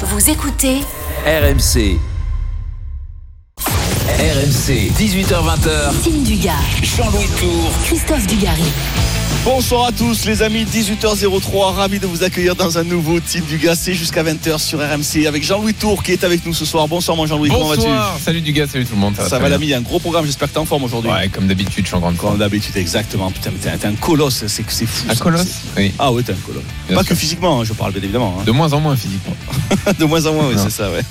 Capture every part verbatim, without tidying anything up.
Vous écoutez R M C. R M C, dix-huit heures vingt. Tim Dugas, Jean-Louis Tour, Christophe Dugarry. Bonsoir à tous les amis, dix-huit heures trois, ravi de vous accueillir dans un nouveau Tim Dugas, c'est jusqu'à vingt heures sur R M C avec Jean-Louis Tour qui est avec nous ce soir. Bonsoir mon Jean-Louis, Bonsoir. Comment vas-tu? Salut Dugas, salut tout le monde. Ça, Ça va, va l'ami, il y a un gros programme, j'espère que t'es en forme aujourd'hui. Ouais, comme d'habitude, je suis en grande forme. Comme d'habitude, exactement. Putain, t'es, t'es un colosse, c'est, c'est fou. Un ça, colosse c'est... Oui. Ah oui, t'es un colosse. Bien Pas sûr. Que physiquement, hein, je parle bien évidemment. Hein. De moins en moins physiquement. De moins en moins, oui, non. c'est ça, ouais.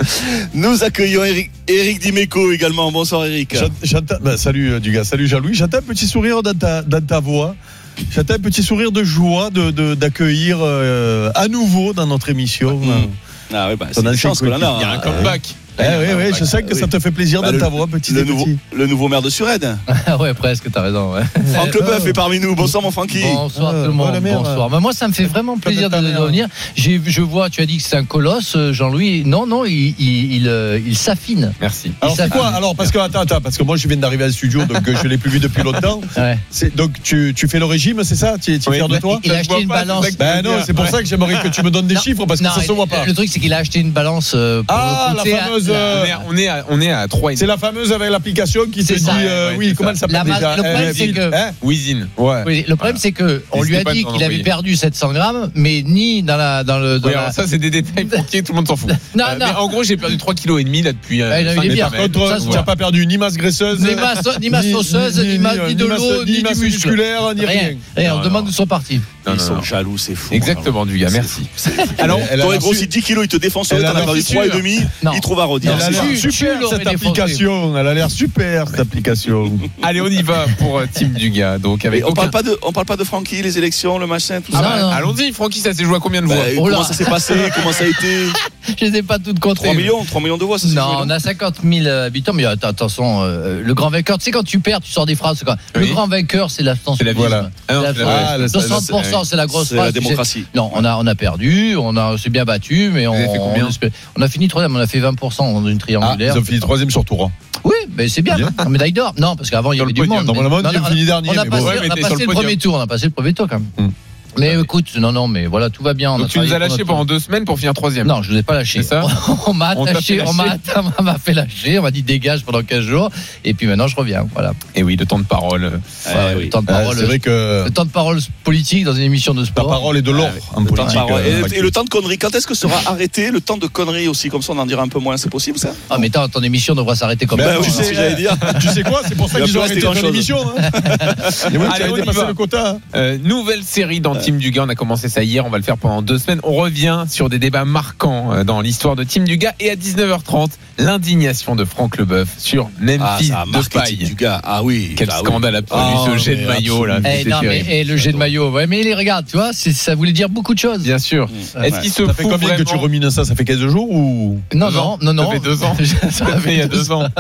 Nous accueillons Eric, Eric Dimeco également. Bonsoir Eric. J'entends, bah, salut Dugas, salut Jean-Louis. J'entends un petit sourire dans ta, dans ta voix. J'entends un petit sourire de joie de, de, d'accueillir euh, à nouveau dans notre émission. Mmh. Ah oui, bah, c'est une chance que l'on a. Il y a un comeback. Eh oui, oui, je sais que oui. Ça te fait plaisir bah, dans ta voix, petit le, petit. Nouveau, le nouveau maire de Suresnes. Ouais, presque, t'as raison. Ouais. Franck Leboeuf est parmi nous. Bonsoir, mon Francky. Bonsoir, tout le monde. Bonsoir. Bonsoir. Bah, moi, ça me fait vraiment plaisir de, de revenir. J'ai, je vois, tu as dit que c'est un colosse, Jean-Louis. Non, non, il, il, il, euh, il s'affine. Merci. Alors, c'est quoi? Alors, parce que, attends, attends, parce que moi, je viens d'arriver au studio, donc je ne l'ai plus vu depuis longtemps. Ouais. C'est, donc, tu, tu fais le régime, c'est ça? Tu es oui, fier de toi? Il a acheté une pas, balance. Ben non, c'est pour ça que j'aimerais que tu me donnes des non, chiffres, parce que non, ça se voit pas. Le truc, c'est qu'il a acheté une balance pour ah, la fameuse. On est à, on est à trois. C'est la fameuse avec l'application qui te dit, euh, oui, comment elle s'appelle déjà? Le problème, c'est que. Wizin. Ouais. Oui, le problème, c'est que on lui a dit qu'il avait perdu sept cents grammes, mais ni dans la, dans le. Dans oui, la... alors ça, c'est des détails pour qui tout le monde s'en fout. Non, euh, non. Mais en gros, j'ai perdu trois virgule cinq kilos là depuis. Euh, il est bien. Par contre, tu n'as pas perdu ni masse graisseuse, ni masse, ni masse osseuse, ni, ni, ni de l'eau, ni, ni du muscle. Musculaire, ni rien. rien. On non, demande où sont partis. Ils sont jaloux, c'est fou. Exactement, Dugas, merci. Alors, t'aurais grossi dix kilos, il te défoncerait, t'en as perdu trois virgule cinq, il trouve à redire. Elle a l'air super cette application, elle a l'air super cette application. Allez, on y va pour Tim Dugas. Donc avec on parle pas de, on parle pas de Francky, les élections, le machin, tout ça. Allons-y, Francky, ça s'est joué à combien de voix? Comment ça s'est passé? Comment ça a été? Je les ai pas toutes comptées. trois millions, trois millions de voix, ça s'est joué. Non, on a cinquante mille habitants, mais attention, euh, le grand vainqueur, tu sais, quand tu perds, tu sors des phrases. Quoi. Oui. Le grand vainqueur, c'est l'abstention. C'est la voilà. Ah non, ah, soixante pour cent, c'est la grosse c'est phrase. La démocratie. Non, on a, on a perdu, on a, s'est bien battu, mais on, on, on a fini troisième, on a fait vingt pour cent dans une triangulaire. Ah, ils ont fini troisième sur tour. Oui, mais c'est bien, bien. Médaille d'or. Non, parce qu'avant, il y avait du monde. Dans le monde, ils ont fini dernier. On a passé, on a passé le, le premier tour, on a passé le premier tour quand même. Hum. Mais écoute, non, non, mais voilà, tout va bien. Donc tu nous as lâché pendant deux semaines pour finir troisième. Non, je ne vous ai pas lâché. C'est ça. On m'a attaché, on m'a, on m'a fait lâcher, on m'a dit dégage pendant quinze jours, et puis maintenant je reviens. Voilà. Et oui, le temps de parole. Ouais, ouais, oui. Le temps de parole. Ah, c'est vrai que le temps de parole politique dans une émission de sport. La parole est de l'or ah, en politique. Euh, et, et le temps de conneries. Quand est-ce que sera arrêté le temps de conneries aussi? Comme ça, on en dira un peu moins. C'est possible ça? Ah, mais ton émission devra s'arrêter comme ça. Tu sais, j'allais dire. Tu sais quoi? C'est pour ça qu'ils ont arrêté ton émission. Et moi, tu avais dépassé le quota. Nouvelle série dans Tim Dugas. On a commencé ça hier, on va le faire pendant deux semaines. On revient sur des débats marquants dans l'histoire de Tim Dugas. Et à dix-neuf heures trente, l'indignation de Franck Leboeuf sur Memphis ah, de paille. Dugas. Ah oui. Quel ah, scandale oui. absolu, oh, ce jet de maillot là. Eh, non, mais, et le jet de maillot, ouais, mais les regarde, tu vois, c'est, ça voulait dire beaucoup de choses. Bien sûr. Mmh. Est-ce ouais. qu'il se ça fait combien vraiment... que tu rumines ça? Ça fait quinze jours ou non, non, non, non. Ça fait deux ans. Ça fait il y a deux ans.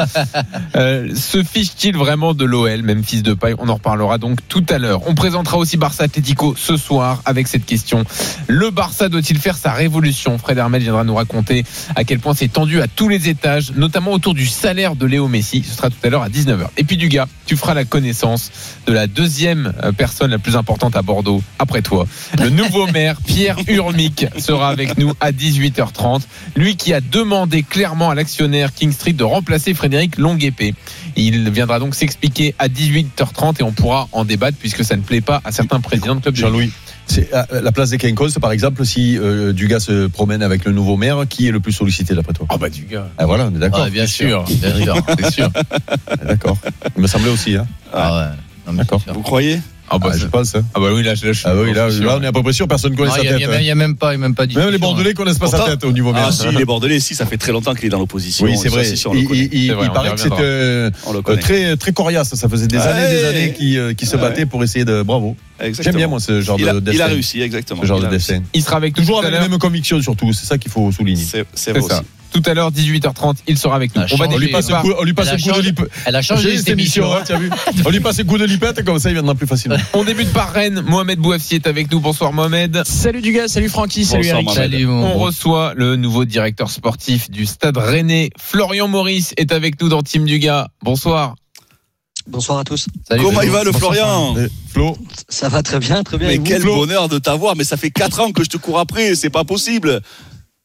euh, se fiche-t-il vraiment de l'O L, Memphis de paille? On en reparlera donc tout à l'heure. On présentera aussi Barça Atlético ce soir avec cette question. Le Barça doit-il faire sa révolution? Fred Hermel viendra nous raconter à quel point c'est tendu à tous les étages, notamment autour du salaire de Léo Messi. Ce sera tout à l'heure à dix-neuf heures. Et puis Dugas, tu feras la connaissance de la deuxième personne la plus importante à Bordeaux après toi. Le nouveau maire Pierre Urmic sera avec nous à dix-huit heures trente. Lui qui a demandé clairement à l'actionnaire King Street de remplacer Frédéric Longuepée. Il viendra donc s'expliquer à dix-huit heures trente et on pourra en débattre puisque ça ne plaît pas à certains présidents de club. Jean-Louis, c'est à la place des Quinconces, par exemple, si euh, Dugas se promène avec le nouveau maire, qui est le plus sollicité d'après toi? Ah bah Dugas. Ah voilà, on est d'accord. Ah, bien sûr, bien sûr, c'est sûr. D'accord. Il me semblait aussi. Hein. Ah ouais. Non, d'accord. Vous croyez? Ah bah ah, je pense. Hein. Ah bah oui là, je, là, je ah bah oui là, là on est à peu près sûr, personne ne connaît non, sa y a, tête. Il n'y a, a même pas, il y a même pas. Même les Bordelais connaissent pas Pourtant, sa tête au niveau maire. Ah si, les Bordelais, si ça fait très longtemps qu'il est dans l'opposition. Oui c'est vrai. Il, il, il, il paraît que c'était euh, très très coriace. Ça faisait des ah, années, des années qui qui se battaient pour essayer de. Bravo. J'aime bien moi ce genre de dessin. Il a réussi exactement. Ce genre de dessin. Il sera avec toujours avec les mêmes convictions surtout. C'est ça qu'il faut souligner. C'est vrai aussi. Tout à l'heure, dix-huit heures trente, il sera avec nous. On, va on lui passe un coup, on lui passe un coup de lipette. Elle a changé cette émission, hein, tu as vu. On lui passe un coup de lipette, comme ça il viendra plus facilement. On débute par Rennes. Mohamed Bouafsi est avec nous. Bonsoir Mohamed. Salut Dugas, salut Francky, salut Eric. Salut, on reçoit le nouveau directeur sportif du Stade Rennais. Florian Maurice est avec nous dans Team Dugas. Bonsoir. Bonsoir à tous. Salut, Comment Flo. Il va le Florian? Flo, ça va très bien, très bien. Mais quel Flo. bonheur de t'avoir. Mais ça fait quatre ans que je te cours après, c'est pas possible.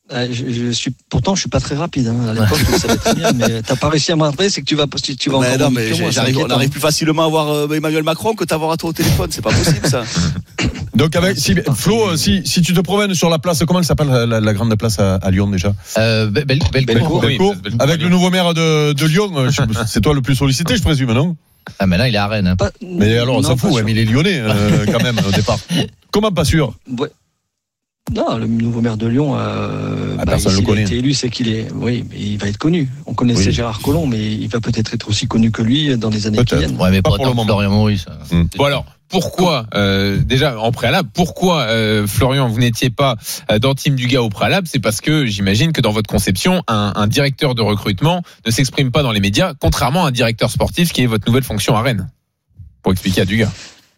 Je, je suis, pourtant, je suis pas très rapide. Hein. À l'époque, je savais très bien, mais t'as pas réussi à me rappeler, c'est que tu vas, tu, tu vas mais encore. Non, mais moi, j'arrive, on arrive plus facilement à voir euh, Emmanuel Macron que t'avoir à toi au téléphone. C'est pas possible, ça. Donc, avec, si, Flo, si, si tu te promènes sur la place, comment elle s'appelle la, la, la grande place à, à Lyon déjà? Euh, Bel, Bel, Bel, Bellecour. Bellecour. Oui, avec le nouveau maire de, de Lyon, c'est toi le plus sollicité, je présume, non? Ah, mais là, il est à Rennes. Hein. Pas, mais alors, on s'en fout, ouais, mais il est lyonnais, euh, quand même, au départ. Comment pas sûr? Ouais. Non, le nouveau maire de Lyon, euh, ah, bah, personne s'il le connaît. a été élu, c'est qu'il est, oui, mais il va être connu. On connaissait oui. Gérard Collomb, mais il va peut-être être aussi connu que lui dans les années peut-être. qui viennent. Ouais, mais pas, pas pour le moment. Florian Maurice. Hum. Bon alors. Pourquoi, euh, déjà en préalable, pourquoi euh, Florian, vous n'étiez pas dans Team Dugas au préalable? C'est parce que j'imagine que dans votre conception, un, un directeur de recrutement ne s'exprime pas dans les médias, contrairement à un directeur sportif qui est votre nouvelle fonction à Rennes. Pour expliquer à Dugas.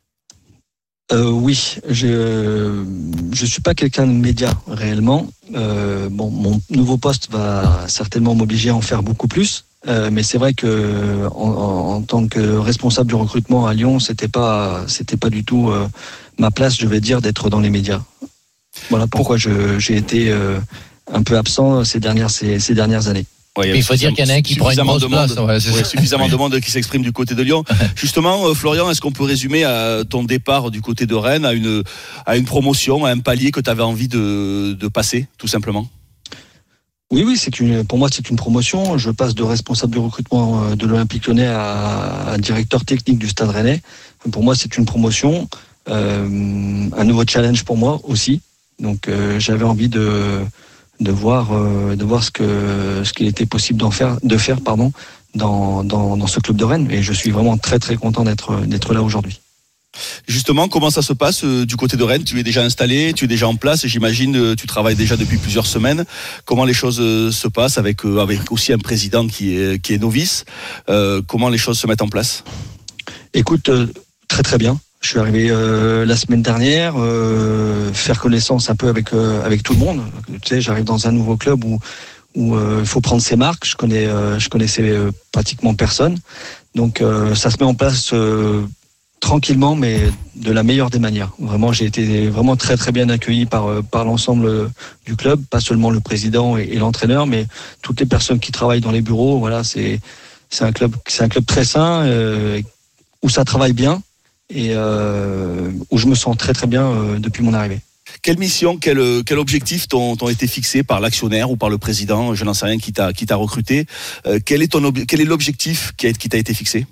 Euh, oui, je je suis pas quelqu'un de média réellement. Euh, bon, mon nouveau poste va certainement m'obliger à en faire beaucoup plus. Euh, mais c'est vrai que en, en, en tant que responsable du recrutement à Lyon, c'était pas c'était pas du tout euh, ma place, je vais dire, d'être dans les médias. Voilà pourquoi je, j'ai été euh, un peu absent ces dernières ces, ces dernières années. Ouais, il, il faut dire qu'il y en a un qui prend une grosse place. Ouais, c'est ouais, suffisamment de monde qui s'exprime du côté de Lyon. Justement, euh, Florian, est-ce qu'on peut résumer à ton départ du côté de Rennes à une à une promotion, à un palier que tu avais envie de de passer, tout simplement? Oui, oui, c'est une, pour moi, c'est une promotion. Je passe de responsable de recrutement de l'Olympique Lyonnais à, à directeur technique du Stade Rennais. Pour moi, c'est une promotion, euh, un nouveau challenge pour moi aussi. Donc, euh, j'avais envie de de voir euh, de voir ce que ce qu'il était possible d'en faire, de faire, pardon, dans dans dans ce club de Rennes. Et je suis vraiment très très content d'être d'être là aujourd'hui. Justement, comment ça se passe euh, du côté de Rennes? Tu es déjà installé, tu es déjà en place, j'imagine, euh, tu travailles déjà depuis plusieurs semaines. Comment les choses euh, se passent avec euh, avec aussi un président qui est qui est novice? euh, Comment les choses se mettent en place? Écoute, euh, très très bien. Je suis arrivé euh, la semaine dernière, euh, faire connaissance un peu avec euh, avec tout le monde. Tu sais, j'arrive dans un nouveau club où où il euh, faut prendre ses marques. Je connais euh, je connaissais euh, pratiquement personne, donc euh, ça se met en place. Euh, tranquillement, mais de la meilleure des manières. Vraiment, j'ai été vraiment très très bien accueilli par par l'ensemble du club, pas seulement le président et, et l'entraîneur, mais toutes les personnes qui travaillent dans les bureaux. Voilà, c'est c'est un club c'est un club très sain euh, où ça travaille bien et euh, où je me sens très très bien euh, depuis mon arrivée. Quelle mission, quel, quel objectif t'ont, t'ont été fixés par l'actionnaire ou par le président? Je n'en sais rien, qui t'a qui t'a recruté. Euh, quel est ton quel est l'objectif qui a qui t'a été fixé?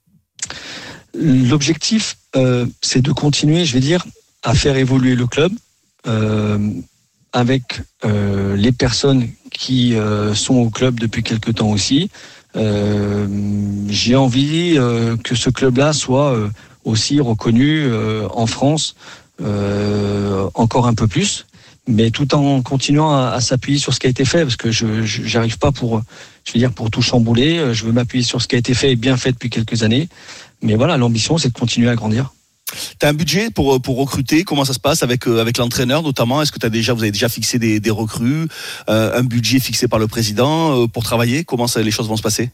L'objectif, euh, c'est de continuer, je vais dire, à faire évoluer le club euh, avec euh, les personnes qui euh, sont au club depuis quelque temps aussi. Euh, j'ai envie euh, que ce club-là soit euh, aussi reconnu euh, en France euh, encore un peu plus, mais tout en continuant à, à s'appuyer sur ce qui a été fait, parce que je, je j'arrive pas pour, je vais dire, pour tout chambouler. Je veux m'appuyer sur ce qui a été fait et bien fait depuis quelques années. Mais voilà, l'ambition, c'est de continuer à grandir. Tu as un budget pour pour recruter? Comment ça se passe avec avec l'entraîneur notamment? Est-ce que t'as déjà vous avez déjà fixé des des recrues, euh, un budget fixé par le président euh, pour travailler? Comment ça les choses vont se passer?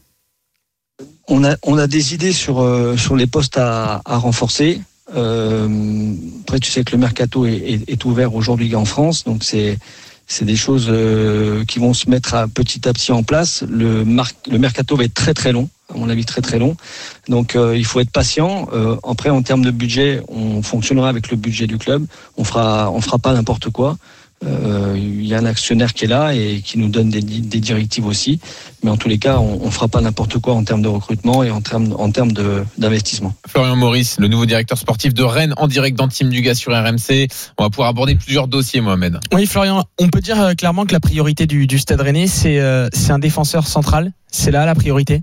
On a on a des idées sur euh, sur les postes à à renforcer. Euh, après, tu sais que le mercato est, est, est ouvert aujourd'hui en France, donc c'est c'est des choses euh, qui vont se mettre à petit à petit en place. Le mar- le mercato va être très très long. À mon avis, très très long. Donc, euh, il faut être patient. Euh, après, en termes de budget, on fonctionnera avec le budget du club. On fera, on fera pas n'importe quoi. Euh, il y a un actionnaire qui est là et qui nous donne des, des directives aussi. Mais en tous les cas, on, on fera pas n'importe quoi en termes de recrutement et en termes, en termes de, d'investissement. Florian Maurice, le nouveau directeur sportif de Rennes, en direct dans Team Dugas sur R M C. On va pouvoir aborder plusieurs dossiers, Mohamed. Oui, Florian, on peut dire euh, clairement que la priorité du, du Stade Rennais, c'est, euh, c'est un défenseur central. C'est là la priorité.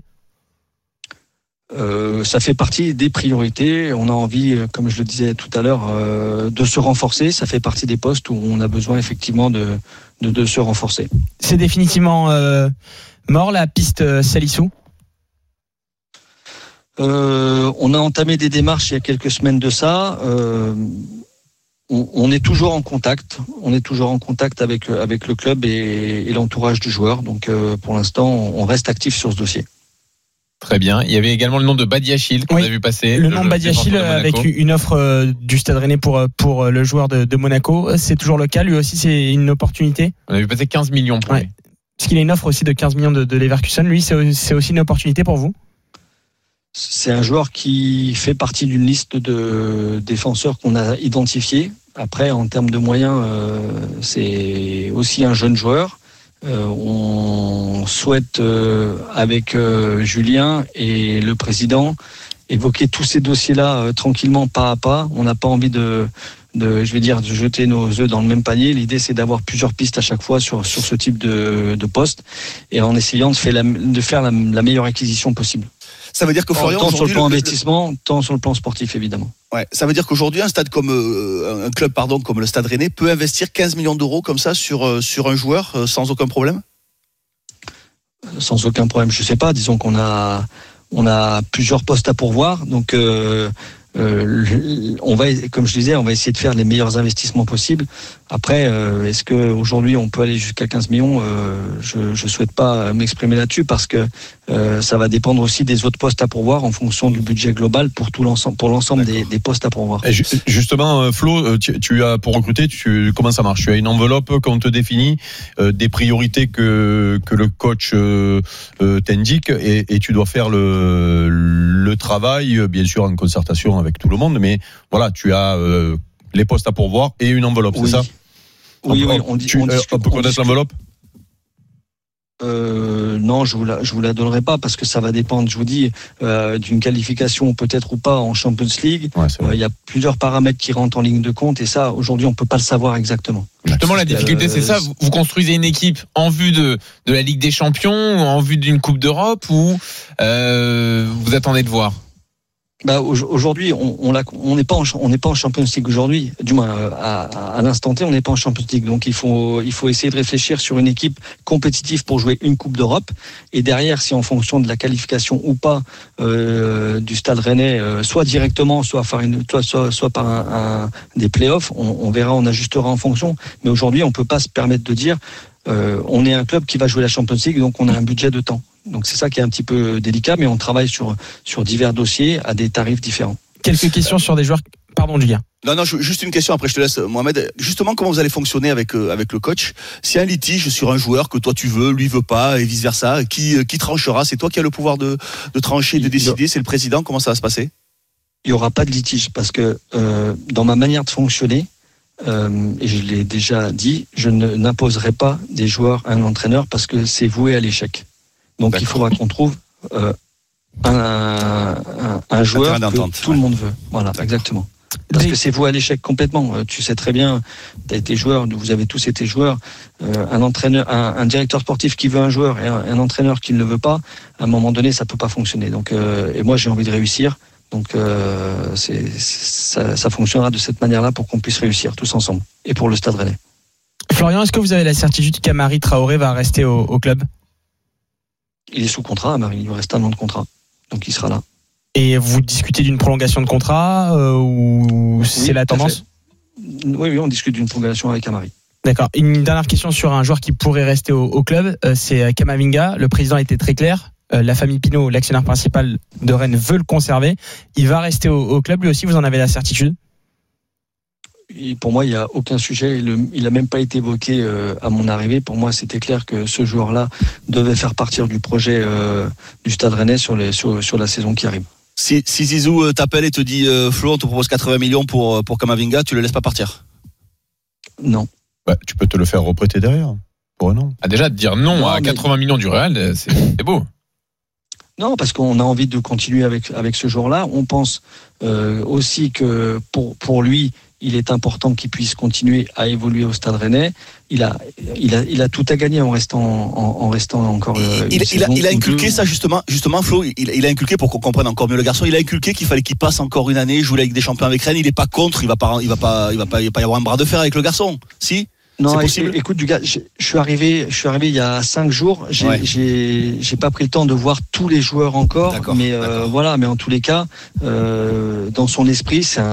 Euh, ça fait partie des priorités. On a envie, comme je le disais tout à l'heure, euh, de se renforcer. Ça fait partie des postes où on a besoin effectivement de, de, de se renforcer. C'est définitivement euh, mort la piste euh, Salissou. Euh, on a entamé des démarches il y a quelques semaines de ça. Euh, on, on est toujours en contact. On est toujours en contact avec avec le club et, et l'entourage du joueur. Donc euh, pour l'instant, on reste actif sur ce dossier. Très bien. Il y avait également le nom de Badiachil qu'on Oui. a vu passer. Le nom de Badiachil défenseur de avec Monaco. une offre euh, du Stade Rennais pour, pour le joueur de, de Monaco. C'est toujours le cas. Lui aussi, c'est une opportunité. On a vu passer quinze millions pour Ouais. lui. Parce qu'il a une offre aussi de quinze millions de, de Leverkusen. Lui, c'est, c'est aussi une opportunité pour vous? C'est un joueur qui fait partie d'une liste de défenseurs qu'on a identifiés. Après, en termes de moyens, euh, c'est aussi un jeune joueur. Euh, on souhaite, euh, avec euh, Julien et le président, évoquer tous ces dossiers-là euh, tranquillement, pas à pas. On n'a pas envie de, de, je vais dire, de jeter nos œufs dans le même panier. L'idée, c'est d'avoir plusieurs pistes à chaque fois sur sur ce type de, de poste, et en essayant de faire la, de faire la, la meilleure acquisition possible. Ça veut dire que Florian, Tant sur le plan le- investissement, tant sur le plan sportif, évidemment. Ouais, ça veut dire qu'aujourd'hui, un stade comme euh, un club pardon comme le Stade Rennais peut investir quinze millions d'euros comme ça sur euh, sur un joueur euh, sans aucun problème. Sans aucun problème, je sais pas. Disons qu'on a on a plusieurs postes à pourvoir, donc euh, euh, on va, comme je disais, on va essayer de faire les meilleurs investissements possibles. Après, euh, est-ce que aujourd'hui on peut aller jusqu'à quinze millions? euh, Je je souhaite pas m'exprimer là-dessus parce que euh, ça va dépendre aussi des autres postes à pourvoir en fonction du budget global pour tout l'ensemble, pour l'ensemble des, des postes à pourvoir. Et ju- justement, euh, Flo, euh, tu, tu as pour recruter, tu, comment ça marche? Tu as une enveloppe qu'on te définit, euh, des priorités que que le coach euh, euh, t'indique, et, et tu dois faire le le travail, bien sûr en concertation avec tout le monde, mais voilà, tu as euh, les postes à pourvoir et une enveloppe, Oui. c'est ça? Oui, on, oui, on, dit, tu, on, euh, discute, on peut on connaître discute. l'enveloppe? Euh, non, je vous la, je vous la donnerai pas parce que ça va dépendre, je vous dis, euh, d'une qualification peut-être ou pas en Champions League. Ouais, c'est Euh, vrai. Il y a plusieurs paramètres qui rentrent en ligne de compte et ça, aujourd'hui, on peut pas le savoir exactement. Justement, la difficulté, Euh, c'est ça. Vous, vous construisez une équipe en vue de, de la Ligue des Champions, ou en vue d'une Coupe d'Europe, ou euh, vous attendez de voir? Bah, au- aujourd'hui, on, on l'a- on n'est pas en, on n'est pas en Champions League aujourd'hui. Du moins, euh, à, à, à l'instant T, on n'est pas en Champions League. Donc, il faut, il faut essayer de réfléchir sur une équipe compétitive pour jouer une Coupe d'Europe. Et derrière, si en fonction de la qualification ou pas euh, du Stade Rennais, euh, soit directement, soit par une, soit, soit, soit par un, un- des playoffs, on, on verra, on ajustera en fonction. Mais aujourd'hui, on peut pas se permettre de dire, euh, on est un club qui va jouer la Champions League, donc on a un budget de temps. Donc c'est ça qui est un petit peu délicat, mais on travaille sur sur divers dossiers à des tarifs différents. Quelques questions sur des joueurs. Pardon, Julien. Non, non, je- juste une question, après je te laisse, Mohamed. Justement, comment vous allez fonctionner avec, euh, avec le coach? S'il y a un litige sur un joueur que toi tu veux, lui veut pas, et vice-versa, qui, euh, qui tranchera? C'est toi qui as le pouvoir de, de trancher, de décider, c'est le président? Comment ça va se passer? Il y aura pas de litige parce que euh, dans ma manière de fonctionner, euh, et je l'ai déjà dit, je ne n'imposerai pas des joueurs à un entraîneur parce que c'est voué à l'échec. Donc D'accord. il faudra qu'on trouve euh, un, un, un joueur terrain d'entente, que tout le ouais. monde veut. Voilà, D'accord. exactement. Parce Des- que c'est voué à l'échec complètement. Euh, Tu sais très bien, tu as été joueur, vous avez tous été joueurs. Euh, un entraîneur, un, un directeur sportif qui veut un joueur et un, un entraîneur qui ne le veut pas, à un moment donné, ça peut pas fonctionner. Donc, euh, et moi, j'ai envie de réussir. Donc, euh, c'est, ça, ça fonctionnera de cette manière-là pour qu'on puisse réussir tous ensemble. Et pour le Stade Rennais. Florian, est-ce que vous avez la certitude qu'Amari Traoré va rester au, au club? Il est sous contrat, Marie. Il lui reste un an de contrat, donc il sera là. Et vous discutez d'une prolongation de contrat euh, ou c'est Oui, la tout à tendance? fait. Oui, oui, on discute d'une prolongation avec Amari. D'accord. Une dernière question sur un joueur qui pourrait rester au, au club, euh, c'est Kamavinga. Le président a été très clair. Euh, la famille Pinault, l'actionnaire principal de Rennes, veut le conserver. Il va rester au, au club. Lui aussi, vous en avez la certitude? Et pour moi, il n'y a aucun sujet. Le- il n'a même pas été évoqué euh, à mon arrivée. Pour moi, c'était clair que ce joueur-là devait faire partir du projet euh, du Stade Rennais sur, les, sur, sur la saison qui arrive. Si, si Zizou euh, t'appelle et te dit, euh, Flo, on te propose quatre-vingts millions pour, euh, pour Kamavinga, tu le laisses pas partir? Non. Bah, tu peux te le faire reprêter derrière, pour un an. Ah, déjà, de dire non, Non, à mais- quatre-vingts millions du Real, c'est, c'est beau. Non, parce qu'on a envie de continuer avec, avec ce joueur-là. On pense euh, aussi que pour, pour lui, il est important qu'il puisse continuer à évoluer au Stade Rennais. Il a, il a, il a tout à gagner en restant, en, en restant encore. euh, il, une il a, saison il a ou inculqué deux. ça justement, justement Flo, il, il a inculqué pour qu'on comprenne encore mieux le garçon. Il a inculqué qu'il fallait qu'il passe encore une année, jouer avec des champions avec Rennes. Il est pas contre, il va pas, il va pas, il va pas, il va pas y avoir un bras de fer avec le garçon. Si, Non, c'est é- possible. écoute, du gars, je je suis arrivé, je suis arrivé il y a cinq jours. J'ai, Ouais. j'ai, j'ai pas pris le temps de voir tous les joueurs encore, D'accord, mais euh, d'accord. voilà. Mais en tous les cas, euh, dans son esprit, c'est un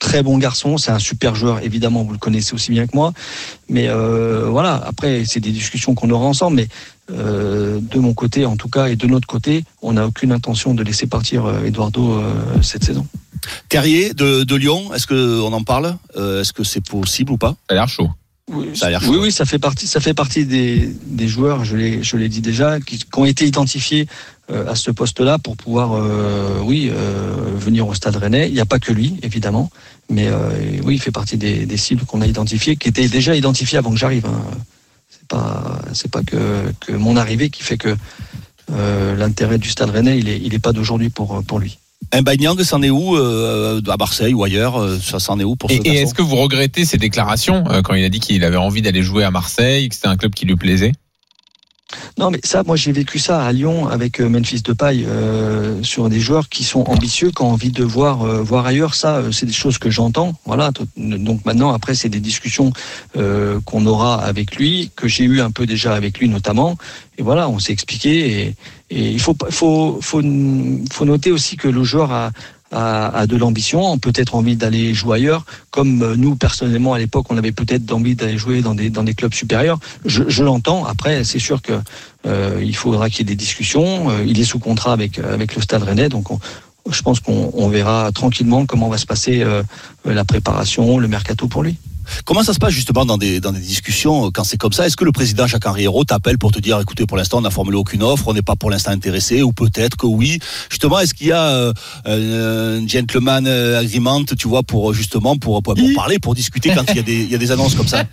très bon garçon, c'est un super joueur, évidemment, vous le connaissez aussi bien que moi. Mais euh, voilà, après, c'est des discussions qu'on aura ensemble. Mais euh, de mon côté, en tout cas, et de notre côté, on n'a aucune intention de laisser partir euh, Eduardo euh, cette saison. Terrier de, de Lyon, est-ce qu'on en parle euh, Est-ce que c'est possible ou pas? Ça a l'air chaud. Oui, ça a l'air chaud. Oui, oui, ça fait partie, ça fait partie des, des joueurs, je l'ai, je l'ai dit déjà, qui, qui ont été identifiés euh, à ce poste-là pour pouvoir, euh, oui, euh, venir au Stade Rennais. Il n'y a pas que lui, évidemment, mais euh, oui, il fait partie des, des cibles qu'on a identifiées, qui étaient déjà identifiées avant que j'arrive. Hein. C'est pas, c'est pas que, que mon arrivée qui fait que euh, l'intérêt du Stade Rennais, il est, il est pas d'aujourd'hui pour pour lui. Mbaye, c'en est où euh, à Marseille ou ailleurs? Ça s'en est où pour ce Et, garçon? et est-ce que vous regrettez ses déclarations euh, quand il a dit qu'il avait envie d'aller jouer à Marseille, que c'était un club qui lui plaisait? Non, mais ça, moi, j'ai vécu ça à Lyon avec Memphis Depay euh, sur des joueurs qui sont ambitieux, qui ont envie de voir euh, voir ailleurs. Ça, euh, c'est des choses que j'entends. Voilà. Donc maintenant, après, c'est des discussions euh, qu'on aura avec lui, que j'ai eu un peu déjà avec lui notamment. Et voilà, on s'est expliqué. Et, et il faut faut faut faut noter aussi que le joueur a A, a de l'ambition, peut-être envie d'aller jouer ailleurs, comme nous personnellement à l'époque on avait peut-être envie d'aller jouer dans des dans des clubs supérieurs. Je, je l'entends. Après, c'est sûr que euh, il faudra qu'il y ait des discussions. Euh, il est sous contrat avec avec le Stade Rennais, donc on, je pense qu'on on verra tranquillement comment va se passer euh, la préparation, le mercato pour lui. Comment ça se passe justement dans des, dans des discussions quand c'est comme ça? Est-ce que le président Jacques-Henri Hérault t'appelle pour te dire écoutez, pour l'instant on n'a formulé aucune offre, on n'est pas pour l'instant intéressé, ou peut-être que oui? Justement, est-ce qu'il y a euh, un gentleman agreement, tu vois, pour justement pour, pour, pour parler, pour discuter quand il y a des, il y a des annonces comme ça?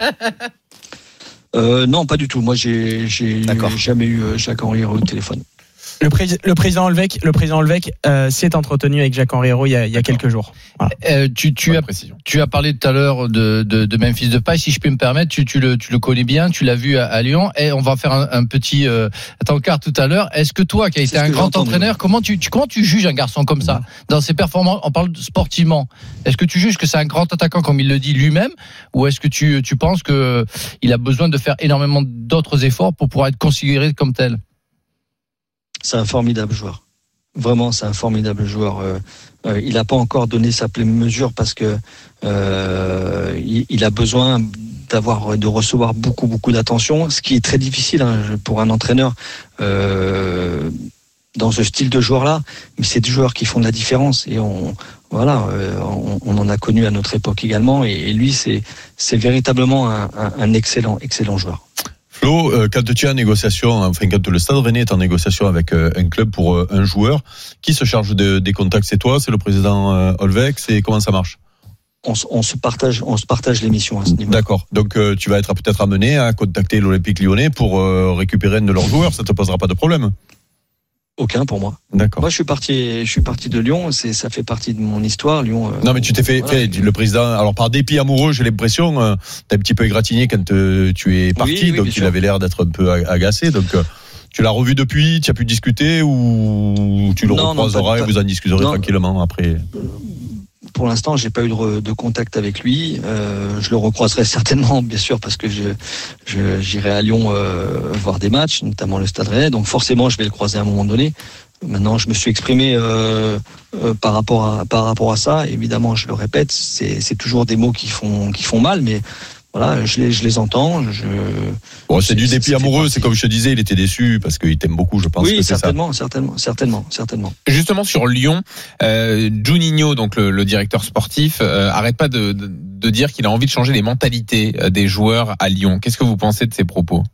euh, Non, pas du tout. Moi, j'ai, j'ai jamais eu Jacques-Henri Hérault au téléphone. Le, pré- le président Olvec, le président Olvec euh, s'est entretenu avec Jacques-Henri Hérault il y a, il y a quelques jours. Voilà. Euh, tu, tu, as, tu as parlé tout à l'heure de, de, de Memphis Depay. Si je peux me permettre, tu, tu, le, tu le connais bien, tu l'as vu à, à Lyon. Et on va faire un, un petit euh, encart tout à l'heure. Est-ce que toi, qui as été un grand entraîneur, comment tu, tu, comment tu juges un garçon comme ça dans ses performances? On parle sportivement. Est-ce que tu juges que c'est un grand attaquant comme il le dit lui-même, ou est-ce que tu, tu penses que il a besoin de faire énormément d'autres efforts pour pouvoir être considéré comme tel? C'est un formidable joueur. Vraiment, c'est un formidable joueur. Euh, euh, il n'a pas encore donné sa pleine mesure parce que euh, il, il a besoin d'avoir, de recevoir beaucoup, beaucoup d'attention, ce qui est très difficile hein, pour un entraîneur euh, dans ce style de joueur-là. Mais c'est des joueurs qui font de la différence et on, voilà, euh, on, on en a connu à notre époque également. Et, et lui, c'est, c'est véritablement un, un, un excellent, excellent joueur. Flo, euh, quand tu es en négociation, enfin quand le Stade Rennais est en négociation avec euh, un club pour euh, un joueur, qui se charge de, des contacts? C'est toi, c'est le président euh, Olvec, c'est comment ça marche? On, on se partage, on se partage l'émission à ce niveau. D'accord. Donc euh, tu vas être peut-être amené à contacter l'Olympique Lyonnais pour euh, récupérer un de leurs joueurs. Ça te posera pas de problème? Aucun pour moi. D'accord. Moi, je suis parti, je suis parti de Lyon. C'est, ça fait partie de mon histoire, Lyon. Euh, non, mais tu t'es fait, voilà. fait le président. Alors, par dépit amoureux, j'ai l'impression, euh, t'es un petit peu égratigné quand euh, tu es parti, oui, oui, donc il sûr. avait l'air d'être un peu agacé. Donc, euh, tu l'as revu depuis, tu as pu discuter ou tu le non, recroiseras non, et vous en discuterez non. tranquillement après? Pour l'instant, j'ai pas eu de, de contact avec lui. Euh, je le recroiserai certainement, bien sûr, parce que je, je j'irai à Lyon euh, voir des matchs, notamment le Stade Rennais. Donc forcément, je vais le croiser à un moment donné. Maintenant, je me suis exprimé euh, euh, par rapport à par rapport à ça. Évidemment, je le répète, c'est c'est toujours des mots qui font qui font mal, mais voilà, je les, je les entends. Je... Bon, c'est, c'est du dépit amoureux, c'est comme je te disais, il était déçu parce qu'il t'aime beaucoup, je pense. Oui, que certainement, c'est ça. certainement, certainement, certainement. Justement sur Lyon, euh, Juninho, donc le, le directeur sportif, euh, arrête pas de, de, de dire qu'il a envie de changer les mentalités des joueurs à Lyon. Qu'est-ce que vous pensez de ces propos?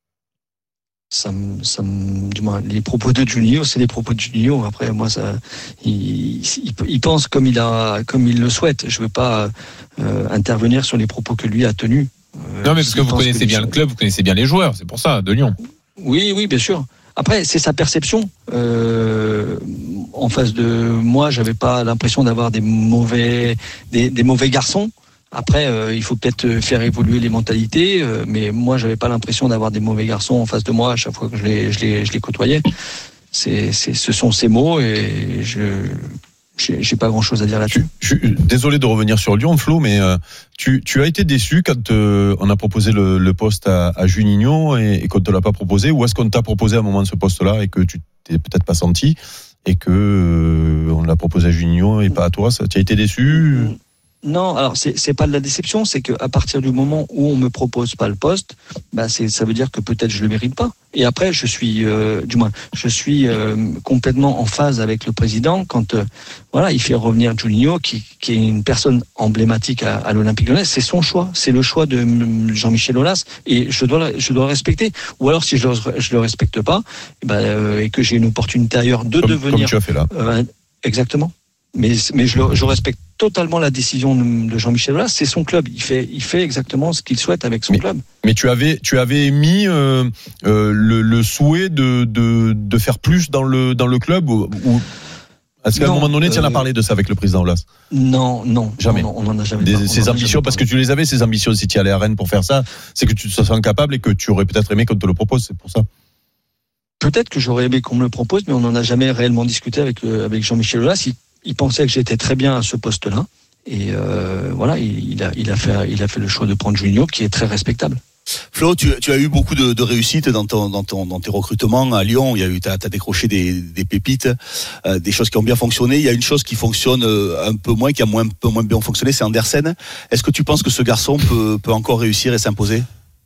Ça me, ça me, du moins, les propos de Juninho, c'est les propos de Juninho. Après, moi, ça, il, il, il pense comme il a, comme il le souhaite. Je veux pas euh, intervenir sur les propos que lui a tenus. Euh, non, mais parce que vous connaissez que bien le club, vous connaissez bien les joueurs, c'est pour ça, de Lyon. Oui, oui, bien sûr. Après, c'est sa perception. Euh, en face de moi, j'avais pas l'impression d'avoir des mauvais, des, des mauvais garçons. Après, euh, il faut peut-être faire évoluer les mentalités, euh, mais moi, j'avais pas l'impression d'avoir des mauvais garçons en face de moi à chaque fois que je les, je les, je les côtoyais. C'est, c'est, ce sont ces mots et je, j'ai, j'ai pas grand-chose à dire là-dessus. Je, je suis désolé de revenir sur Lyon, Flo, mais euh, tu, tu as été déçu quand euh, on a proposé le, le poste à, à Juninho et, et qu'on te l'a pas proposé, ou est-ce qu'on t'a proposé à un moment de ce poste-là et que tu t'es peut-être pas senti et que euh, on l'a proposé à Juninho et pas à toi? Ça, tu as été déçu? Non, alors c'est c'est pas de la déception, c'est que à partir du moment où on me propose pas le poste, bah c'est ça veut dire que peut-être je le mérite pas. Et après je suis euh, du moins je suis euh, complètement en phase avec le président quand euh, voilà, il fait revenir Juninho qui qui est une personne emblématique à, à l'Olympique Lyonnais, c'est son choix, c'est le choix de Jean-Michel Aulas et je dois je dois le respecter. Ou alors si je le je le respecte pas, bah, euh, et que j'ai une opportunité ailleurs de comme, devenir comme tu as fait là. Euh, exactement. Mais mais je je respecte totalement la décision de Jean-Michel Aulas, c'est son club, il fait il fait exactement ce qu'il souhaite avec son mais, club. Mais tu avais tu avais émis euh, euh, le, le souhait de, de de faire plus dans le dans le club ou, ou est-ce qu'à un moment donné, tu en as parlé de ça avec le président Aulas? Non, non, jamais. Non, non, on en a jamais. Des, parlé. Ces ambitions, parce que tu les avais, ces ambitions, si tu allais à Rennes pour faire ça, c'est que tu te sens capable et que tu aurais peut-être aimé qu'on te le propose, c'est pour ça. Peut-être que j'aurais aimé qu'on me le propose, mais on n'en a jamais réellement discuté avec le, avec Jean-Michel Aulas. Il, il pensait que j'étais très bien à ce poste-là, et euh, voilà, il, il a, il a fait, il a fait le choix de prendre Juninho, qui est très respectable. Flo, tu, tu as eu beaucoup de, de réussite dans, ton, dans, ton, dans tes recrutements à Lyon. Il y a eu, t'as, t'as décroché des, des pépites, euh, des choses qui ont bien fonctionné. Il y a une chose qui fonctionne un peu moins, qui a moins, un peu moins bien fonctionné, c'est Andersen. Est-ce que tu penses que ce garçon peut, peut encore réussir et s'imposer?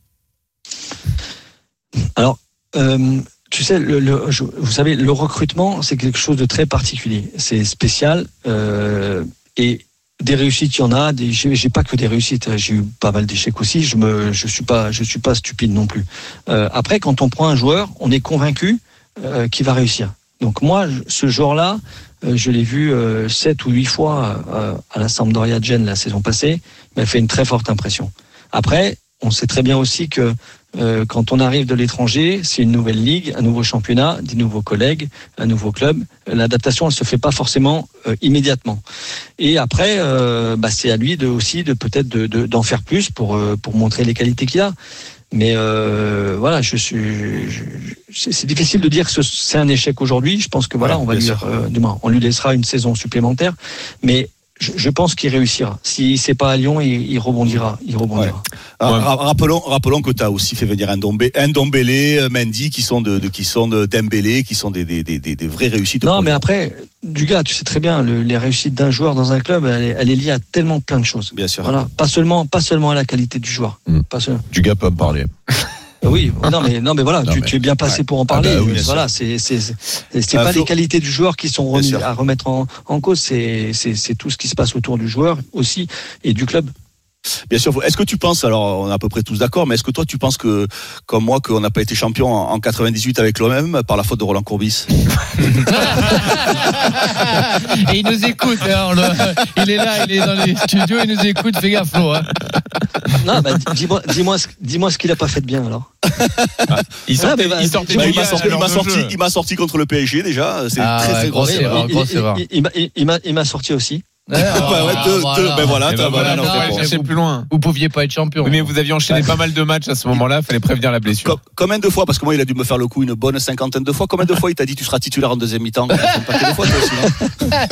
Alors, euh, tu sais, le, le, je, vous savez, le recrutement, c'est quelque chose de très particulier. C'est spécial euh, et des réussites, il y en a. Des, j'ai, j'ai pas que des réussites. J'ai eu pas mal d'échecs aussi. Je me, je suis pas, je suis pas stupide non plus. Euh, après, quand on prend un joueur, on est convaincu euh, qu'il va réussir. Donc moi, ce joueur-là, euh, je l'ai vu euh, sept ou huit fois euh, à la Sampdoria Gênes la saison passée. Il m'a fait une très forte impression. Après, on sait très bien aussi que Euh, quand on arrive de l'étranger, c'est une nouvelle ligue, un nouveau championnat, des nouveaux collègues, un nouveau club. L'adaptation, elle se fait pas forcément euh, immédiatement. Et après, euh, bah, c'est à lui de aussi de peut-être de, de, d'en faire plus pour euh, pour montrer les qualités qu'il a. Mais euh, voilà, je suis, je, je, c'est difficile de dire que c'est un échec aujourd'hui. Je pense que voilà, ouais, on va lui, euh, demain, on lui laissera une saison supplémentaire, mais Je, je pense qu'il réussira. Si c'est pas à Lyon, il, il rebondira. Il rebondira. Ouais. Ouais. Rappelons, rappelons que tu as aussi fait venir Ndombele, Mendy, qui sont de, de qui sont de Dembélé, qui sont des des des des vraies réussites. Non, mais après, du gars, tu sais très bien, le, les réussites d'un joueur dans un club, elle est, elle est liée à tellement plein de choses. Bien sûr. Voilà, pas seulement, pas seulement à la qualité du joueur. Mmh. Pas seulement. Du gars peut me parler. Oui, non mais non mais voilà, non, tu, mais... tu es bien passé ouais. pour en parler. Ah bah oui, voilà, c'est c'est c'est, c'est pas Flo... les qualités du joueur qui sont remis à remettre en, en cause, c'est c'est c'est tout ce qui se passe autour du joueur aussi et du club. Bien sûr. Est-ce que tu penses, alors on est à peu près tous d'accord, mais est-ce que toi tu penses que, comme moi, qu'on n'a pas été champion en quatre-vingt-dix-huit avec l'O M par la faute de Roland Courbis? Et il nous écoute, hein, le, il est là, il est dans les studios, il nous écoute, fais gaffe Flo. Hein. Non, bah, dis-moi, dis-moi, dis-moi ce qu'il a pas fait de bien alors. Ah, il, sortait, ah, bah, il, sortait bah, il, m'a sorti, il, m'a sorti, il m'a sorti contre le P S G déjà. C'est ah, très ouais, très grosse erreur. Il, il, il, il, il, m'a, il m'a sorti aussi. Ouais, bah ouais, deux, voilà. deux, ben voilà, ben voilà, non, non, cherchez plus loin. Vous pouviez pas être champion. Oui, mais vous aviez enchaîné ouais. pas mal de matchs à ce moment-là, fallait prévenir la blessure. Com- combien de fois, parce que moi il a dû me faire le coup une bonne cinquantaine de fois, combien de fois il t'a dit tu seras titulaire en deuxième mi-temps? Pas de fois toi aussi,